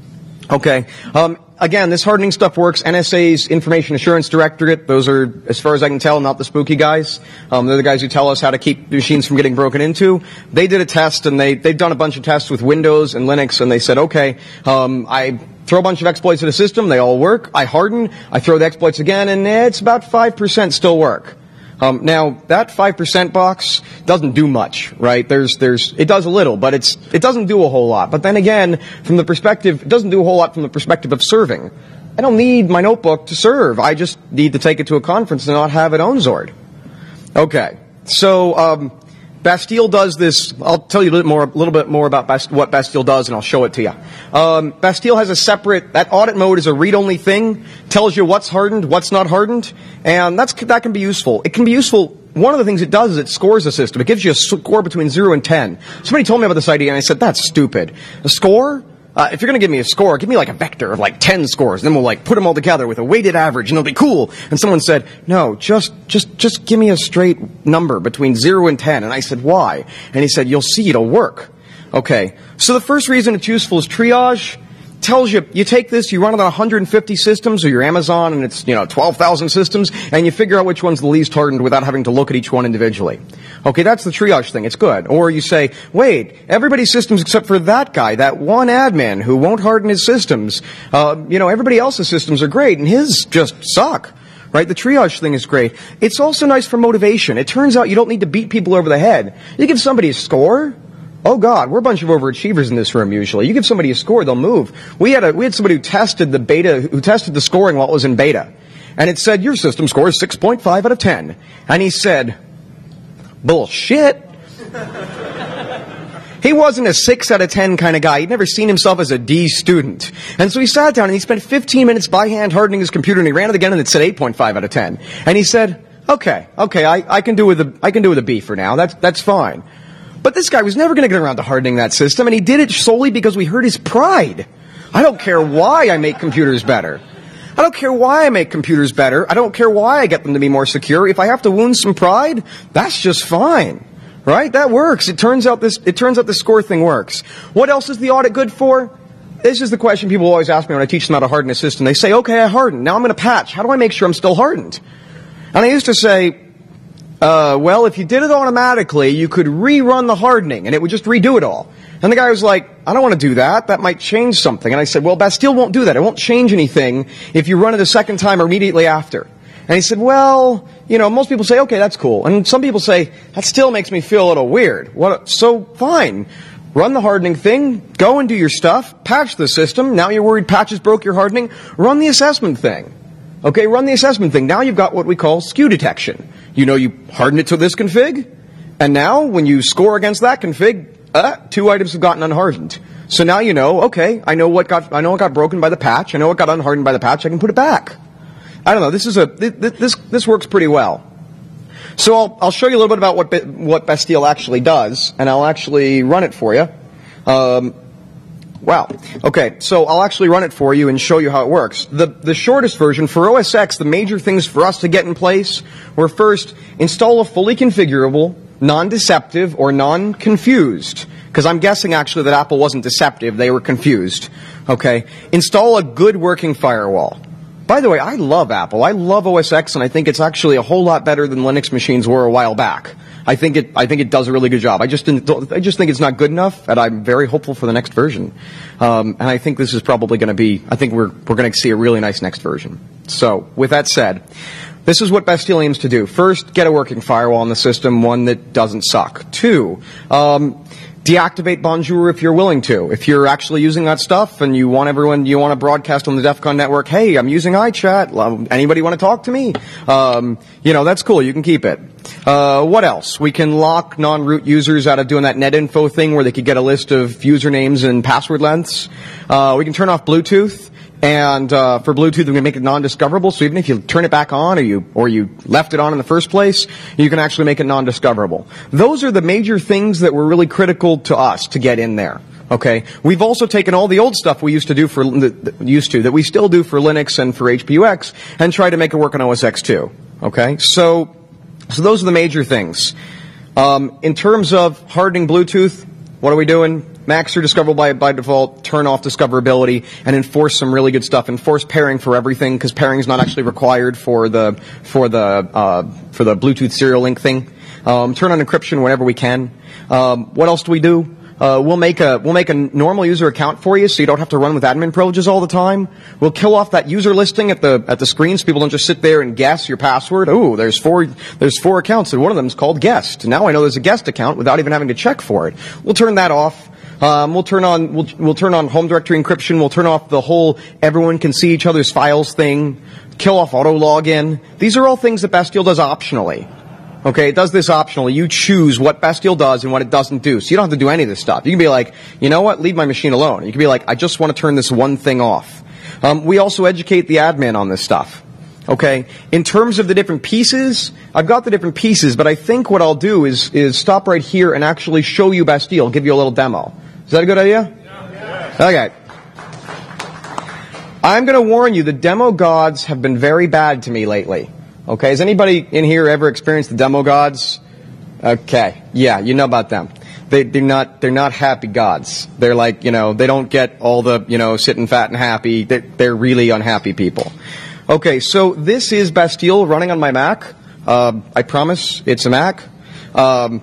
Okay, um, again, this hardening stuff works. N S A's Information Assurance Directorate, those are, as far as I can tell, not the spooky guys. Um, they're the guys who tell us how to keep machines from getting broken into. They did a test, and they, they've done a bunch of tests with Windows and Linux, and they said, okay, um, I throw a bunch of exploits at a system, they all work, I harden, I throw the exploits again, and eh, it's about five percent still work. Um, now, that five percent box doesn't do much, right? There's, there's, it does a little, but it's, it doesn't do a whole lot. But then again, from the perspective, it doesn't do a whole lot from the perspective of serving. I don't need my notebook to serve. I just need to take it to a conference and not have it own Zord. Okay. So, um, Bastille does this. I'll tell you a little, more, a little bit more about Bast- what Bastille does, and I'll show it to you. Um, Bastille has a separate, that audit mode is a read-only thing, tells you what's hardened, what's not hardened, and that's, that can be useful. It can be useful. One of the things it does is it scores the system. It gives you a score between zero and ten. Somebody told me about this idea, and I said, that's stupid. A score? Uh, if you're going to give me a score, give me like a vector of like ten scores. Then we'll like put them all together with a weighted average and it'll be cool. And someone said, no, just, just, just give me a straight number between zero and ten. And I said, why? And he said, you'll see, it'll work. Okay. So the first reason it's useful is triage. Tells you, you take this, you run it on one hundred fifty systems, or your Amazon, and it's, you know, twelve thousand systems, and you figure out which one's the least hardened without having to look at each one individually. Okay, that's the triage thing. It's good. Or you say, wait, everybody's systems except for that guy, that one admin who won't harden his systems. Uh, you know, everybody else's systems are great, and his just suck. Right? The triage thing is great. It's also nice for motivation. It turns out you don't need to beat people over the head. You give somebody a score. Oh God, we're a bunch of overachievers in this room usually. You give somebody a score, they'll move. We had a, we had somebody who tested the beta, who tested the scoring while it was in beta. And it said, your system score is six point five out of ten. And he said, bullshit. He wasn't a six out of ten kind of guy. He'd never seen himself as a D student. And so he sat down and he spent fifteen minutes by hand hardening his computer, and he ran it again and it said eight point five out of ten. And he said, okay, okay, I, I can do with a, I can do with a B for now. That's, that's fine. But this guy was never going to get around to hardening that system, and he did it solely because we hurt his pride. I don't care why I make computers better. I don't care why I make computers better. I don't care why I get them to be more secure. If I have to wound some pride, that's just fine. Right? That works. It turns out this, it turns out the score thing works. What else is the audit good for? This is the question people always ask me when I teach them how to harden a system. They say, okay, I hardened. Now I'm going to patch. How do I make sure I'm still hardened? And I used to say, Uh, well, if you did it automatically, you could rerun the hardening, and it would just redo it all. And the guy was like, I don't want to do that. That might change something. And I said, well, Bastille won't do that. It won't change anything if you run it a second time or immediately after. And he said, well, you know, most people say, okay, that's cool. And some people say, that still makes me feel a little weird. What? So, fine. Run the hardening thing, go and do your stuff, patch the system. Now you're worried patches broke your hardening. Run the assessment thing. Okay, run the assessment thing. Now you've got what we call skew detection. You know, you harden it to this config, and now when you score against that config, uh, two items have gotten unhardened. So now you know, okay, I know what got, I know what got broken by the patch, I know what got unhardened by the patch, I can put it back. I don't know, this is a, this, this works pretty well. So I'll, I'll show you a little bit about what, what Bastille actually does, and I'll actually run it for you. Um, Wow. Okay, so I'll actually run it for you and show you how it works. The, the shortest version, for O S X, the major things for us to get in place were first, install a fully configurable, non-deceptive, or non-confused, because I'm guessing actually that Apple wasn't deceptive, they were confused. Okay. Install a good working firewall. By the way, I love Apple. I love O S X, and I think it's actually a whole lot better than Linux machines were a while back. I think it, I think it does a really good job. I just didn't, I just think it's not good enough, and I'm very hopeful for the next version. Um, and I think this is probably going to be, I think we're, we're going to see a really nice next version. So, with that said, this is what Bastille aims to do. First, get a working firewall in the system, one that doesn't suck. Two, um, deactivate Bonjour if you're willing to. If you're actually using that stuff and you want everyone, you want to broadcast on the DEF CON network, hey, I'm using iChat, anybody want to talk to me? Um, you know, that's cool, you can keep it. Uh, what else? We can lock non-root users out of doing that NetInfo thing where they could get a list of usernames and password lengths. Uh, we can turn off Bluetooth. And uh, for Bluetooth, we're going to make it non-discoverable. So even if you turn it back on, or you or you left it on in the first place, you can actually make it non-discoverable. Those are the major things that were really critical to us to get in there. Okay, we've also taken all the old stuff we used to do for used to that we still do for Linux and for H P U X, and try to make it work on O S X too. Okay, so so those are the major things. Um, in terms of hardening Bluetooth, what are we doing? Max are discoverable by, by default, turn off discoverability, and enforce some really good stuff. Enforce pairing for everything, because pairing is not actually required for the, for the, uh, for the Bluetooth serial link thing. Um, turn on encryption whenever we can. Um, what else do we do? Uh, we'll make a, we'll make a normal user account for you so you don't have to run with admin privileges all the time. We'll kill off that user listing at the, at the screen so people don't just sit there and guess your password. Oh, there's four, there's four accounts and one of them is called guest. Now I know there's a guest account without even having to check for it. We'll turn that off. Um, we'll turn on, we'll, we'll turn on home directory encryption. We'll turn off the whole everyone can see each other's files thing. Kill off auto login. These are all things that Bastille does optionally. Okay, it does this optionally. You choose what Bastille does and what it doesn't do. So you don't have to do any of this stuff. You can be like, you know what, leave my machine alone. You can be like, I just want to turn this one thing off. Um, we also educate the admin on this stuff. Okay, in terms of the different pieces, I've got the different pieces, but I think what I'll do is, is stop right here and actually show you Bastille, give you a little demo. Is that a good idea? Yeah. Okay. I'm going to warn you, the demo gods have been very bad to me lately. Okay, has anybody in here ever experienced the demo gods? Okay, yeah, you know about them. They, they're not, they're not happy gods. They're like, you know, they don't get all the, you know, sitting fat and happy. They're, they're really unhappy people. Okay, so this is Bastille running on my Mac. Uh, I promise it's a Mac. Um,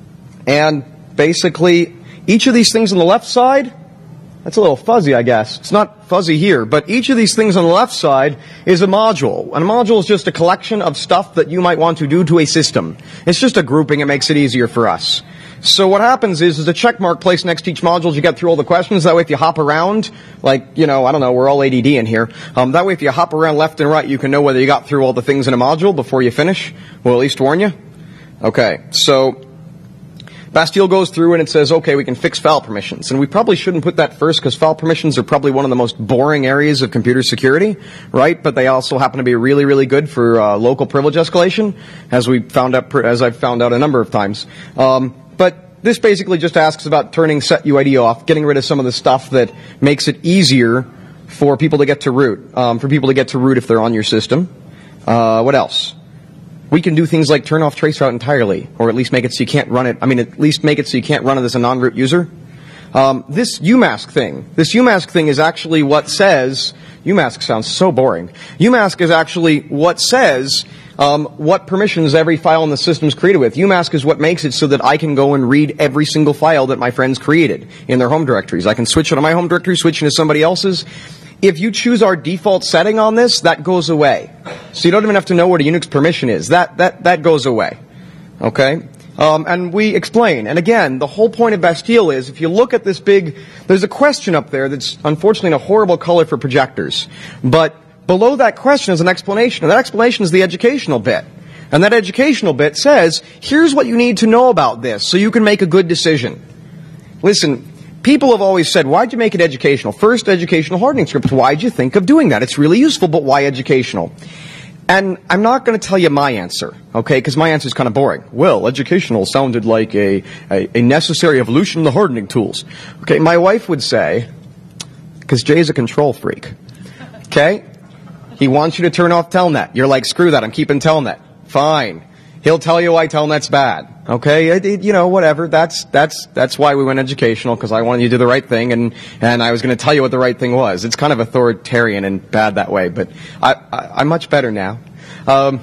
and basically, each of these things on the left side, that's a little fuzzy, I guess. It's not fuzzy here, but each of these things on the left side is a module. And a module is just a collection of stuff that you might want to do to a system. It's just a grouping. It makes it easier for us. So what happens is, there's a check mark placed next to each module. You get through all the questions. That way, if you hop around, like, you know, I don't know, we're all A D D in here. Um, that way, if you hop around left and right, you can know whether you got through all the things in a module before you finish. We'll at least warn you. Okay, so Bastille goes through and it says, okay, we can fix file permissions. And we probably shouldn't put that first, because file permissions are probably one of the most boring areas of computer security, right? But they also happen to be really, really good for uh, local privilege escalation, as we found out, as I've found out a number of times. Um, but this basically just asks about turning set U I D off, getting rid of some of the stuff that makes it easier for people to get to root, um, for people to get to root if they're on your system. Uh, what else? We can do things like turn off traceroute entirely, or at least make it so you can't run it. I mean, at least make it so you can't run it as a non-root user. Um, this U mask thing, this U mask thing is actually what says, U mask sounds so boring. U mask is actually what says um, what permissions every file in the system is created with. U mask is what makes it so that I can go and read every single file that my friends created in their home directories. I can switch it to my home directory, switch into somebody else's. If you choose our default setting on this, that goes away. So you don't even have to know what a Unix permission is. That, that, that goes away. Okay? Um, and we explain. And again, the whole point of Bastille is, if you look at this big, there's a question up there that's unfortunately in a horrible color for projectors. But below that question is an explanation. And that explanation is the educational bit. And that educational bit says, here's what you need to know about this so you can make a good decision. Listen, people have always said, why'd you make it educational? First, educational hardening scripts. Why'd you think of doing that? It's really useful, but why educational? And I'm not going to tell you my answer, okay, because my answer is kind of boring. Well, educational sounded like a, a, a necessary evolution of the hardening tools. Okay, my wife would say, because Jay's a control freak, okay? He wants you to turn off Telnet. You're like, screw that, I'm keeping Telnet. Fine. He'll tell you why Telnet's bad. Okay, it, it, you know, whatever. That's that's that's why we went educational, because I wanted you to do the right thing, and and I was going to tell you what the right thing was. It's kind of authoritarian and bad that way, but I, I I'm much better now. Um,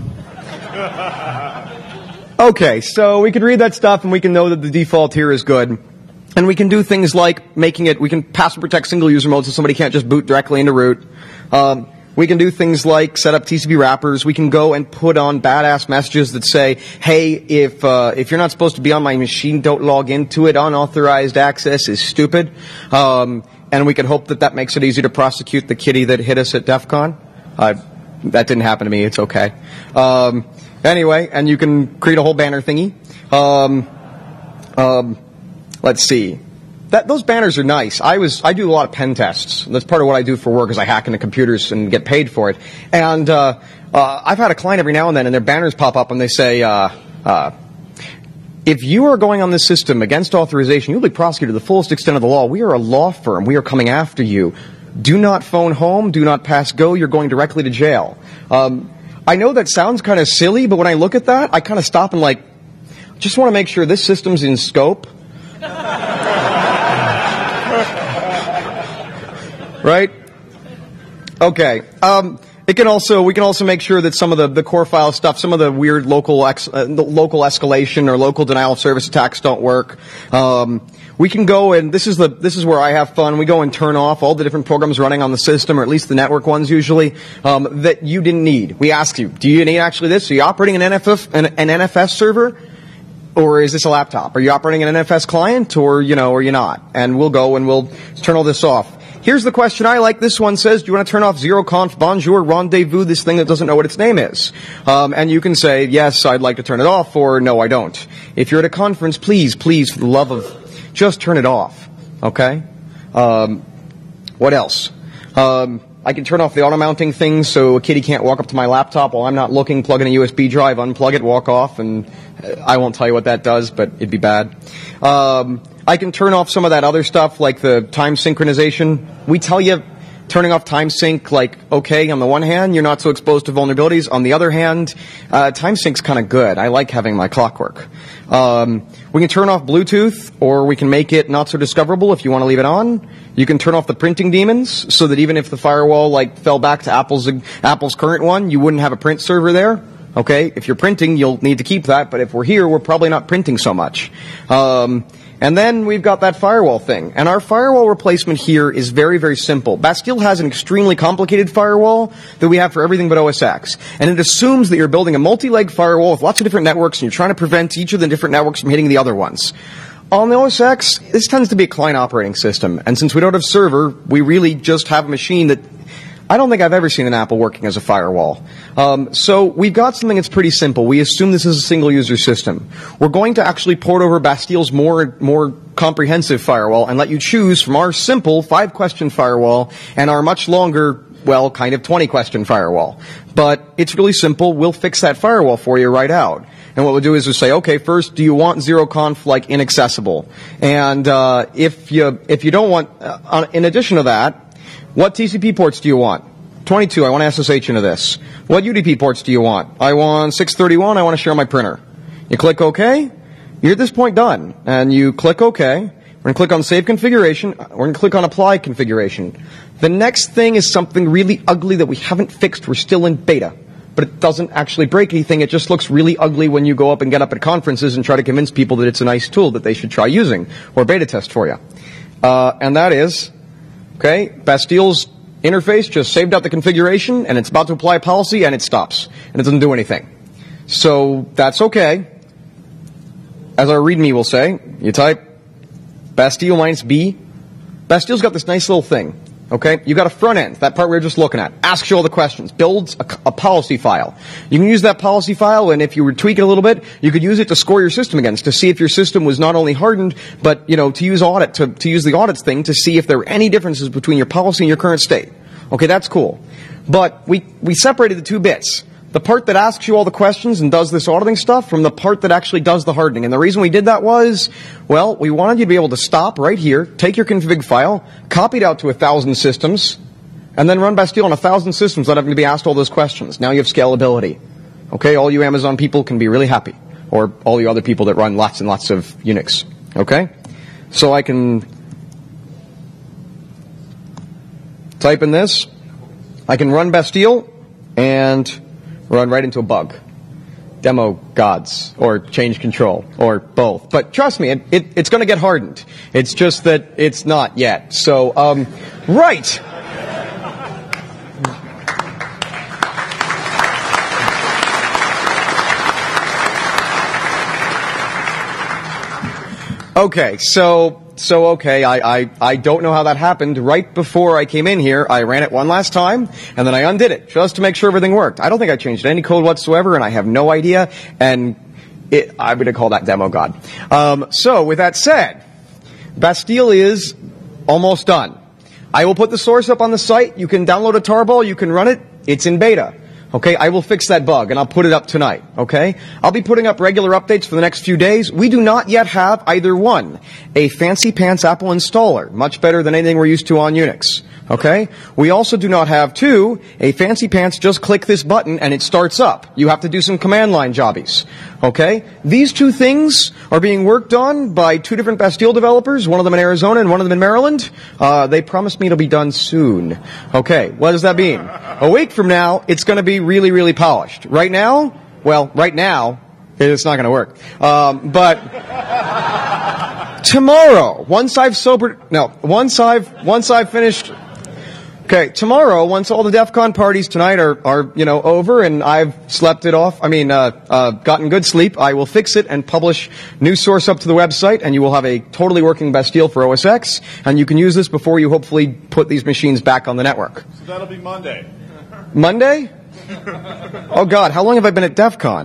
okay, so we can read that stuff, and we can know that the default here is good. And we can do things like making it, we can password protect single user mode so somebody can't just boot directly into root. Um, we can do things like set up T C P wrappers. We can go and put on badass messages that say, hey, if uh, if you're not supposed to be on my machine, don't log into it. Unauthorized access is stupid. Um, and we can hope that that makes it easy to prosecute the kitty that hit us at DEF CON. Uh, that didn't happen to me. It's okay. Um, anyway, and you can create a whole banner thingy. Um, um, let's see. That, those banners are nice. I was, I do a lot of pen tests. That's part of what I do for work, is I hack into computers and get paid for it. And, uh, uh, I've had a client every now and then, and their banners pop up and they say, uh, uh, if you are going on this system against authorization, you'll be prosecuted to the fullest extent of the law. We are a law firm. We are coming after you. Do not phone home. Do not pass go. You're going directly to jail. Um, I know that sounds kind of silly, but when I look at that, I kind of stop and like, just want to make sure this system's in scope. Right? Okay. Um, it can also, we can also make sure that some of the, the core file stuff, some of the weird local ex, uh, local escalation or local denial of service attacks don't work. Um, we can go and this is the, this is where I have fun. We go and turn off all the different programs running on the system, or at least the network ones usually, um, that you didn't need. We ask you, do you need actually this? Are you operating an N F F, an, an N F S server? Or is this a laptop? Are you operating an N F S client, or, you know, or you not? And we'll go and we'll turn all this off. Here's the question I like. This one says, do you want to turn off zeroconf bonjour rendezvous, this thing that doesn't know what its name is? Um, and you can say, yes, I'd like to turn it off, or no, I don't. If you're at a conference, please, please, for the love of, just turn it off. Okay? Um, what else? Um, I can turn off the auto-mounting thing so a kitty can't walk up to my laptop while I'm not looking, plug in a U S B drive, unplug it, walk off, and I won't tell you what that does, but it'd be bad. Um, I can turn off some of that other stuff, like the time synchronization. We tell you, turning off time sync, like, okay, on the one hand, you're not so exposed to vulnerabilities. On the other hand, uh, time sync's kind of good. I like having my clockwork. Um, we can turn off Bluetooth, or we can make it not so discoverable if you want to leave it on. You can turn off the printing demons, so that even if the firewall, like, fell back to Apple's, Apple's current one, you wouldn't have a print server there. Okay? If you're printing, you'll need to keep that, but if we're here, we're probably not printing so much. Um, And then we've got that firewall thing. And our firewall replacement here is very, very simple. Bastille has an extremely complicated firewall that we have for everything but O S X. And it assumes that you're building a multi-leg firewall with lots of different networks and you're trying to prevent each of the different networks from hitting the other ones. On the O S X, this tends to be a client operating system. And since we don't have server, we really just have a machine that I don't think I've ever seen an Apple working as a firewall. Um, so we've got something that's pretty simple. We assume this is a single-user system. We're going to actually port over Bastille's more more comprehensive firewall and let you choose from our simple five-question firewall and our much longer, well, kind of twenty-question firewall. But it's really simple. We'll fix that firewall for you right out. And what we'll do is we'll say, okay, first, do you want zero-conf like inaccessible? And uh, if you if you don't want, uh, in addition to that, what T C P ports do you want? twenty-two, I want to S S H into this. What U D P ports do you want? I want six thirty-one, I want to share my printer. You click OK, you're at this point done. And you click OK. We're going to click on Save Configuration. We're going to click on Apply Configuration. The next thing is something really ugly that we haven't fixed. We're still in beta. But it doesn't actually break anything. It just looks really ugly when you go up and get up at conferences and try to convince people that it's a nice tool that they should try using or beta test for you. Uh, and that is... Okay, Bastille's interface just saved out the configuration, and it's about to apply a policy, and it stops. And it doesn't do anything. So that's okay. As our README will say, you type Bastille minus B. Bastille's got this nice little thing. Okay, you got a front end, that part we were just looking at, asks you all the questions, builds a, a policy file. You can use that policy file, and if you were to tweak it a little bit, you could use it to score your system against, to see if your system was not only hardened, but, you know, to use audit, to, to use the audits thing to see if there were any differences between your policy and your current state. Okay, that's cool. But we, we separated the two bits. The part that asks you all the questions and does this auditing stuff from the part that actually does the hardening. And the reason we did that was, well, we wanted you to be able to stop right here, take your config file, copy it out to a thousand systems, and then run Bastille on a thousand systems without having to be asked all those questions. Now you have scalability. Okay, all you Amazon people can be really happy. Or all you other people that run lots and lots of Unix. Okay? So I can type in this. I can run Bastille and run right into a bug. Demo gods, or change control, or both. But trust me, it, it, it's going to get hardened. It's just that it's not yet. So, um, right. Okay, so... So, okay, I, I, I don't know how that happened. Right before I came in here, I ran it one last time, and then I undid it, just to make sure everything worked. I don't think I changed any code whatsoever, and I have no idea, and it, I'm going to call that demo god. Um, so, with that said, Bastille is almost done. I will put the source up on the site. You can download a tarball, you can run it. It's in beta. Okay, I will fix that bug, and I'll put it up tonight, okay? I'll be putting up regular updates for the next few days. We do not yet have either one, a fancy pants Apple installer, much better than anything we're used to on Unix, okay? We also do not have, two, a fancy pants just click this button and it starts up. You have to do some command line jobbies, okay? These two things are being worked on by two different Bastille developers, one of them in Arizona and one of them in Maryland. Uh, they promised me it'll be done soon. Okay, what does that mean? A week from now, it's going to be really, really polished. Right now, well, right now, it's not going to work. Um, but tomorrow, once I've sobered, no, once I've, once I've finished, okay, tomorrow, once all the DEF CON parties tonight are, are, you know, over and I've slept it off, I mean, uh, uh, gotten good sleep, I will fix it and publish new source up to the website, and you will have a totally working Bastille for O S X, and you can use this before you hopefully put these machines back on the network. So that'll be Monday. Monday? Oh, God, how long have I been at DEF CON?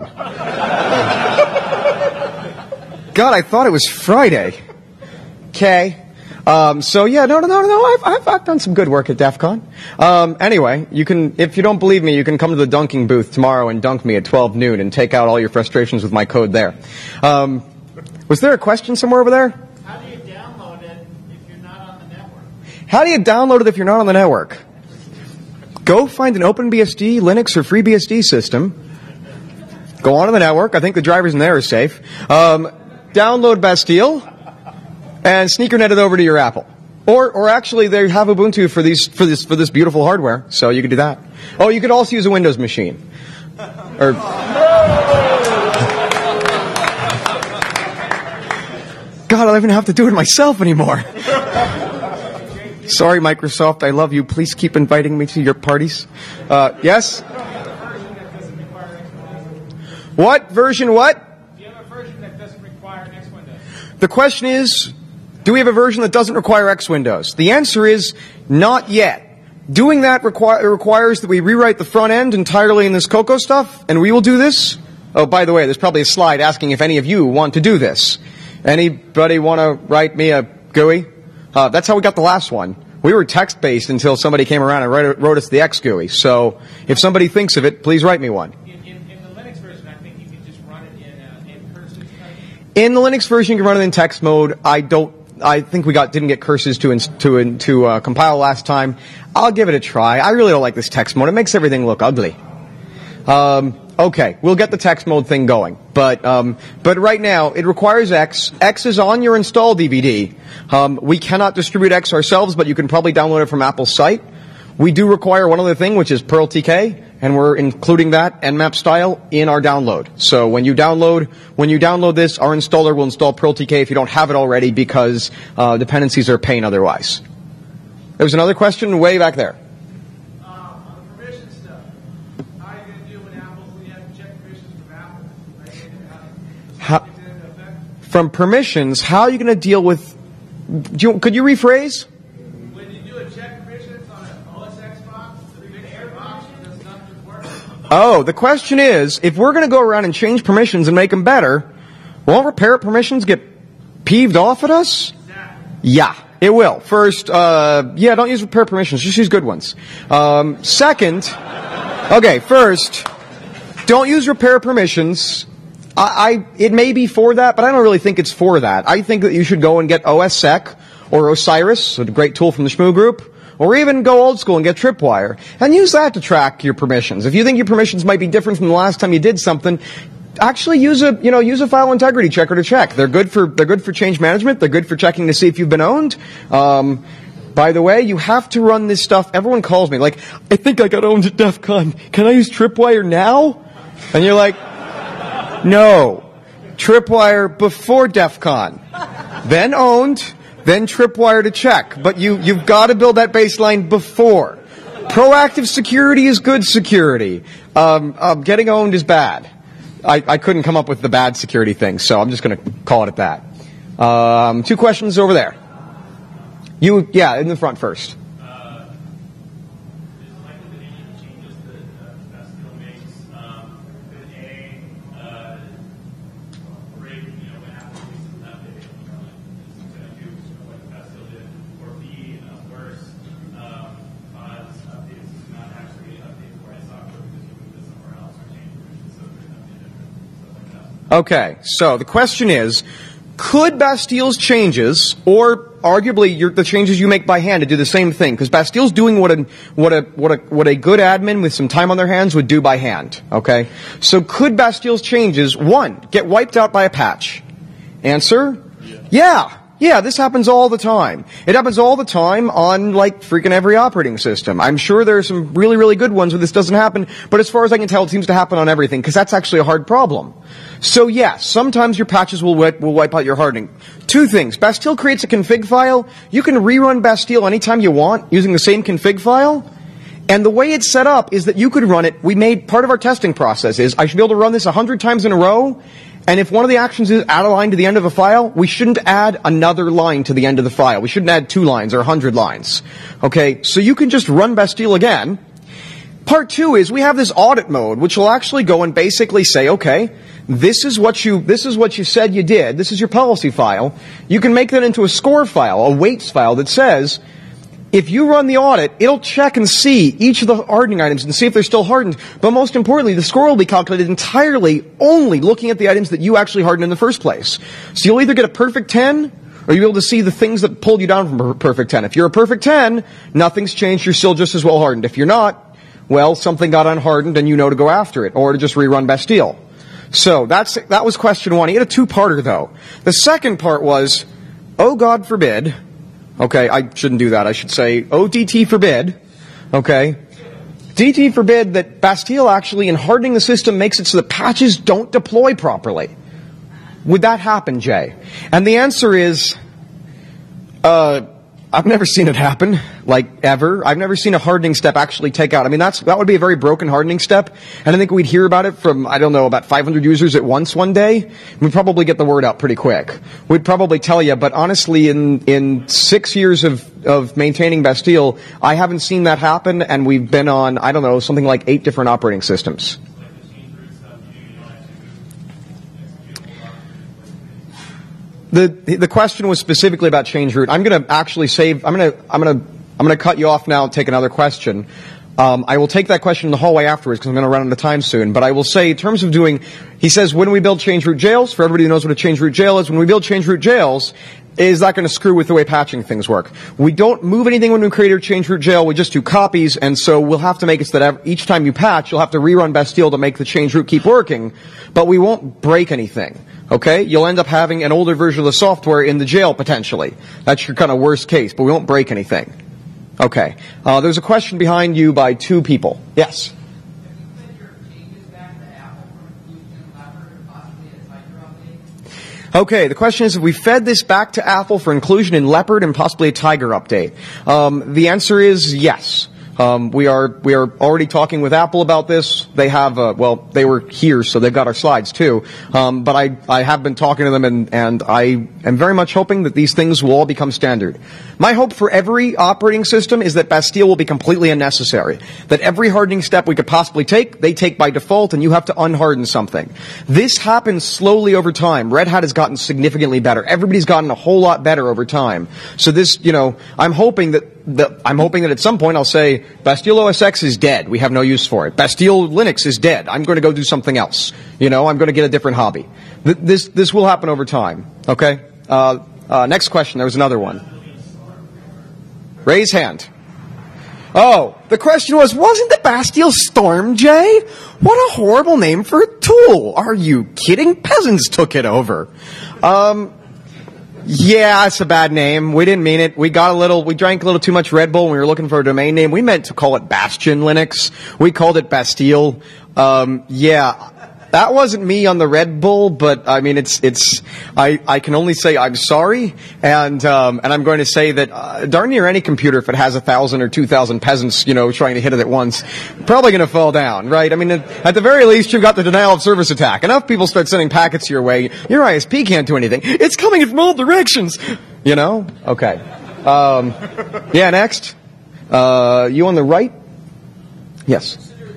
God, I thought it was Friday. Okay. Um, so, yeah, no, no, no, no, I've, I've, I've done some good work at DEF CON. Um, anyway, you can, if you don't believe me, you can come to the dunking booth tomorrow and dunk me at twelve noon and take out all your frustrations with my code there. Um, was there a question somewhere over there? How do you download it if you're not on the network? How do you download it if you're not on the network? go find an OpenBSD, Linux, or FreeBSD system. Go onto the network. I think the drivers in there are safe. Um, download Bastille and sneakernet it over to your Apple. Or, or actually, they have Ubuntu for these, for this, for this beautiful hardware, so you could do that. Oh, you could also use a Windows machine. Or. God, I don't even have to do it myself anymore. Sorry, Microsoft, I love you. Please keep inviting me to your parties. Uh, yes? What? Version what? Do you have a version that doesn't require X Windows? The question is, do we have a version that doesn't require X Windows? The answer is, not yet. Doing that require, requires that we rewrite the front end entirely in this Cocoa stuff, and we will do this. Oh, by the way, there's probably a slide asking if any of you want to do this. Anybody want to write me a G U I? Uh, that's how we got the last one. We were text-based until somebody came around and wrote, wrote us the X G U I. So if somebody thinks of it, please write me one. In, in, in the Linux version, I think you can just run it in, uh, in cursive type. In the Linux version, you can run it in text mode. I don't. I think we got didn't get curses to to to uh, compile last time. I'll give it a try. I really don't like this text mode. It makes everything look ugly. Um, okay, we'll get the text mode thing going, but um, but right now it requires X. X is on your install D V D. Um, we cannot distribute X ourselves, but you can probably download it from Apple's site. We do require one other thing, which is Perl T K, and we're including that Nmap style in our download. So when you download when you download this, our installer will install Perl T K if you don't have it already, because uh, dependencies are a pain otherwise. There was another question way back there. Um, on the permission stuff, how are you going to deal with Apple when you have to check permissions from Apple? Are you going to How, from permissions, how are you going to deal with? Do you, could you rephrase? When you do a check permissions on an O S X box, the big air box does nothing work. Oh, the question is, if we're going to go around and change permissions and make them better, won't repair permissions get peeved off at us? Exactly. Yeah, it will. First, uh, yeah, don't use repair permissions. Just use good ones. Um, second, okay, first, don't use repair permissions. I, I, it may be for that, but I don't really think it's for that. I think that you should go and get O S Sec or Osiris, a great tool from the Shmoo Group, or even go old school and get Tripwire, and use that to track your permissions. If you think your permissions might be different from the last time you did something, actually use a, you know, use a file integrity checker to check. They're good for, they're good for change management. They're good for checking to see if you've been owned. Um, by the way, you have to run this stuff. Everyone calls me like, I think I got owned at DEF CON. Can I use Tripwire now? And you're like, no. Tripwire before DEF CON. Then owned, then Tripwire to check. But you, you've got to build that baseline before. Proactive security is good security. Um, uh, getting owned is bad. I, I couldn't come up with the bad security thing, so I'm just going to call it at that. Um, two questions over there. You, yeah, in the front first. Uh, is there likely to be any changes that uh, Bastille makes? Um, could A, uh, break, you know, when Apple releases an update, you know, it's going to do what Bastille did, or B, uh, worse, um, cause updates to not actually update the right software because you move it somewhere else or change versions so there's nothing different, stuff like that. Okay, so the question is, could Bastille's changes, or arguably your, the changes you make by hand, to do the same thing? Because Bastille's doing what a what a what a what a good admin with some time on their hands would do by hand. Okay, so could Bastille's changes, one, get wiped out by a patch? Answer: yeah. yeah. Yeah, this happens all the time. It happens all the time on, like, freaking every operating system. I'm sure there are some really, really good ones where this doesn't happen, but as far as I can tell, it seems to happen on everything, because that's actually a hard problem. So, yes, sometimes your patches will wipe, will wipe out your hardening. Two things. Bastille creates a config file. You can rerun Bastille anytime you want using the same config file. And the way it's set up is that you could run it. We made part of our testing process is I should be able to run this a hundred times in a row. And if one of the actions is add a line to the end of a file, we shouldn't add another line to the end of the file. We shouldn't add two lines or a hundred lines. Okay, so you can just run Bastille again. Part two is we have this audit mode, which will actually go and basically say, okay, this is what you, this is what you said you did. This is your policy file. You can make that into a score file, a weights file that says, if you run the audit, it'll check and see each of the hardening items and see if they're still hardened. But most importantly, the score will be calculated entirely only looking at the items that you actually hardened in the first place. So you'll either get a perfect ten, or you'll be able to see the things that pulled you down from a perfect ten. If you're a perfect ten, nothing's changed, you're still just as well hardened. If you're not, well, something got unhardened and you know to go after it, or to just rerun Bastille. So that's, that was question one. He had a two-parter, though. The second part was, oh, God forbid. Okay, I shouldn't do that. I should say, oh, D T forbid. Okay. D T forbid that Bastille actually, in hardening the system, makes it so that patches don't deploy properly. Would that happen, Jay? And the answer is, uh, I've never seen it happen, like, ever. I've never seen a hardening step actually take out. I mean, that's, that would be a very broken hardening step, and I think we'd hear about it from, I don't know, about five hundred users at once one day. We'd probably get the word out pretty quick. We'd probably tell you, but honestly, in, in six years of, of maintaining Bastille, I haven't seen that happen, and we've been on, I don't know, something like eight different operating systems. The the question was specifically about change root. I'm going to actually save. I'm going to I'm going to I'm going to cut you off now and take another question. Um, I will take that question in the hallway afterwards because I'm going to run out of time soon. But I will say, in terms of doing, he says, when we build change root jails, for everybody who knows what a change root jail is, when we build change root jails, is that going to screw with the way patching things work? We don't move anything when we create a change root jail. We just do copies, and so we'll have to make it so that each time you patch, you'll have to rerun Bastille to make the change root keep working. But we won't break anything. Okay? You'll end up having an older version of the software in the jail, potentially. That's your kind of worst case, but we won't break anything. Okay. Uh, there's a question behind you by two people. Yes? Okay, the question is, if we fed this back to Apple for inclusion in Leopard and possibly a Tiger update? Um, the answer is yes. Um, we are we are already talking with Apple about this. They have, uh, well, they were here, so they've got our slides too. Um, but I I have been talking to them, and and I am very much hoping that these things will all become standard. My hope for every operating system is that Bastille will be completely unnecessary. That every hardening step we could possibly take, they take by default, and you have to unharden something. This happens slowly over time. Red Hat has gotten significantly better. Everybody's gotten a whole lot better over time. So this, you know, I'm hoping that The, I'm hoping that at some point I'll say, Bastille O S X is dead. We have no use for it. Bastille Linux is dead. I'm going to go do something else. You know, I'm going to get a different hobby. Th- this, this will happen over time. Okay? Uh, uh, next question. There was another one. Raise hand. Oh, the question was, wasn't the Bastille Storm, Jay? What a horrible name for a tool. Are you kidding? Peasants took it over. Um, Yeah, it's a bad name. We didn't mean it. We got a little, we drank a little too much Red Bull when we were looking for a domain name. We meant to call it Bastion Linux. We called it Bastille. Um, yeah. That wasn't me on the Red Bull, but I mean, it's, it's, I, I can only say I'm sorry, and, um, and I'm going to say that, uh, darn near any computer, if it has a thousand or two thousand peasants, you know, trying to hit it at once, probably going to fall down, right? I mean, at, at the very least, you've got the denial of service attack. Enough people start sending packets your way, your I S P can't do anything. It's coming from all directions! You know? Okay. Um, yeah, next. Uh, you on the right? Yes.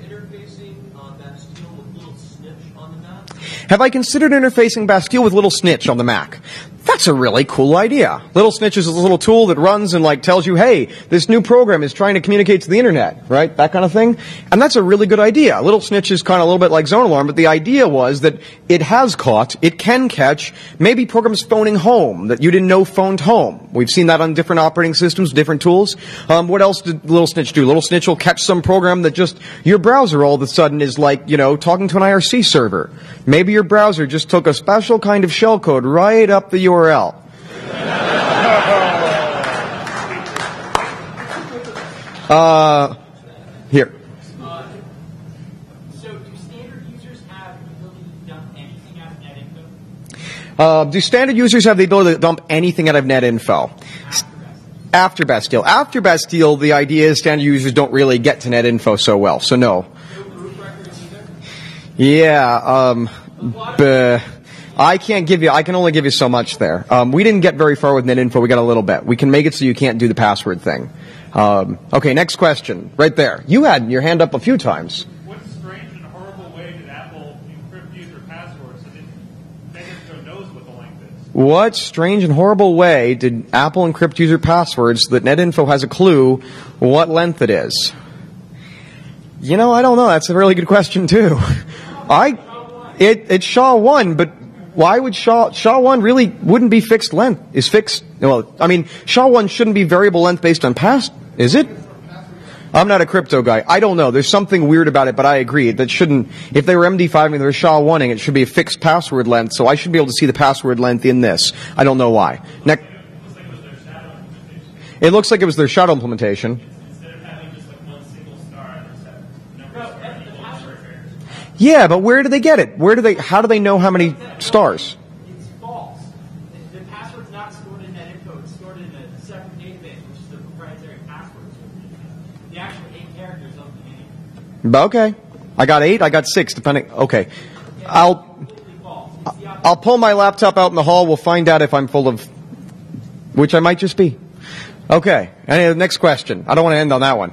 Have I considered interfacing Bastille with Little Snitch on the Mac? That's a really cool idea. Little Snitch is a little tool that runs and like tells you, hey, this new program is trying to communicate to the internet, right? That kind of thing. And that's a really good idea. Little Snitch is kind of a little bit like Zone Alarm, but the idea was that it has caught, it can catch, maybe programs phoning home that you didn't know phoned home. We've seen that on different operating systems, different tools. Um, what else did Little Snitch do? Little Snitch will catch some program that just, your browser all of a sudden is like, you know, talking to an I R C server. Maybe your browser just took a special kind of shellcode right up the U R L. uh, here. Uh, so, do standard users have the ability to dump anything out of NetInfo? Uh, do standard users have the ability to dump anything out of NetInfo? After Bastille. After Bastille, the idea is standard users don't really get to NetInfo so well, so no. No group records either? Yeah, um, buh. I can't give you, I can only give you so much there. Um, we didn't get very far with NetInfo, we got a little bit. We can make it so you can't do the password thing. Um, okay, next question. Right there. You had your hand up a few times. What strange and horrible way did Apple encrypt user passwords so that NetInfo knows what the length is? What strange and horrible way did Apple encrypt user passwords so that NetInfo has a clue what length it is? You know, I don't know. That's a really good question, too. I, it, it's S H A one, but why would S H A, S H A one really wouldn't be fixed length? Is fixed, well, I mean, S H A one shouldn't be variable length based on past, is it? I'm not a crypto guy. I don't know. There's something weird about it, but I agree. That shouldn't, if they were M D five and they were SHA one-ing, it should be a fixed password length, so I should be able to see the password length in this. I don't know why. Ne- it looks like it was their shadow implementation. Instead of having just like one single star, there's a number No, of stars the equal password. number. Yeah, but where do they get it? Where do they, how do they know how many stars? It's false. The, the password's not stored in that info. It's stored in a separate database, which is the proprietary password. The actual eight characters of the name. Okay. I got eight, I got six, depending, okay. I'll, Completely false. It's the opposite. I'll pull my laptop out in the hall, we'll find out if I'm full of, which I might just be. Okay, any next question? I don't want to end on that one.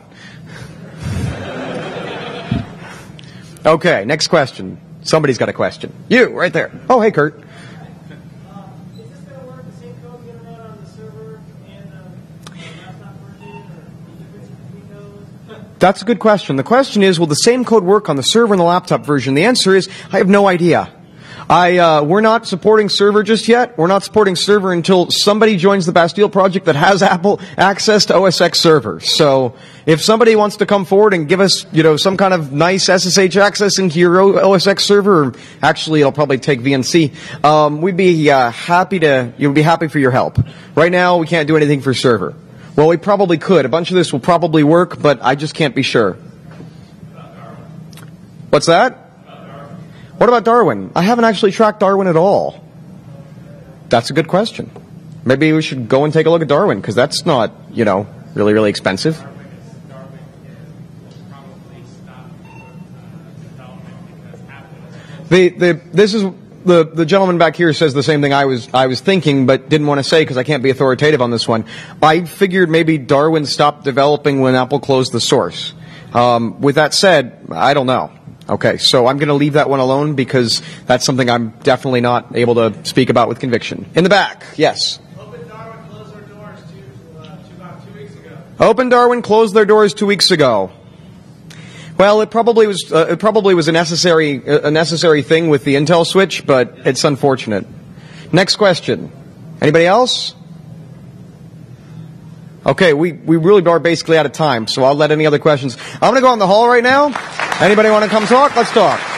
Okay, next question. Somebody's got a question. You, right there. Oh, hey, Kurt. Uh, is this going to work? The same code going to run on the server and uh, the laptop version, or the difference between those? That's a good question. The question is, will the same code work on the server and the laptop version? The answer is, I have no idea. I, uh, we're not supporting server just yet. We're not supporting server until somebody joins the Bastille project that has Apple access to O S X server. So, if somebody wants to come forward and give us, you know, some kind of nice S S H access into your O S X server, or actually it'll probably take V N C, um, we'd be, uh, happy to, you'd be happy for your help. Right now, we can't do anything for server. Well, we probably could. A bunch of this will probably work, but I just can't be sure. What's that? What about Darwin? I haven't actually tracked Darwin at all. That's a good question. Maybe we should go and take a look at Darwin, because that's not, you know, really, really expensive. Darwin is probably stop development because Apple. The, the, this is, the, the gentleman back here says the same thing I was, I was thinking, but didn't want to say because I can't be authoritative on this one. I figured maybe Darwin stopped developing when Apple closed the source. Um, with that said, I don't know. Okay, so I'm going to leave that one alone because that's something I'm definitely not able to speak about with conviction. In the back, yes. Open Darwin closed their doors two, uh, two, about two weeks ago. Open Darwin closed their doors two weeks ago. Well, it probably was uh, it probably was a necessary a necessary thing with the Intel switch, but it's unfortunate. Next question. Anybody else? Okay, we, we really are basically out of time, so I'll let any other questions. I'm going to go out in the hall right now. Anybody want to come talk? Let's talk.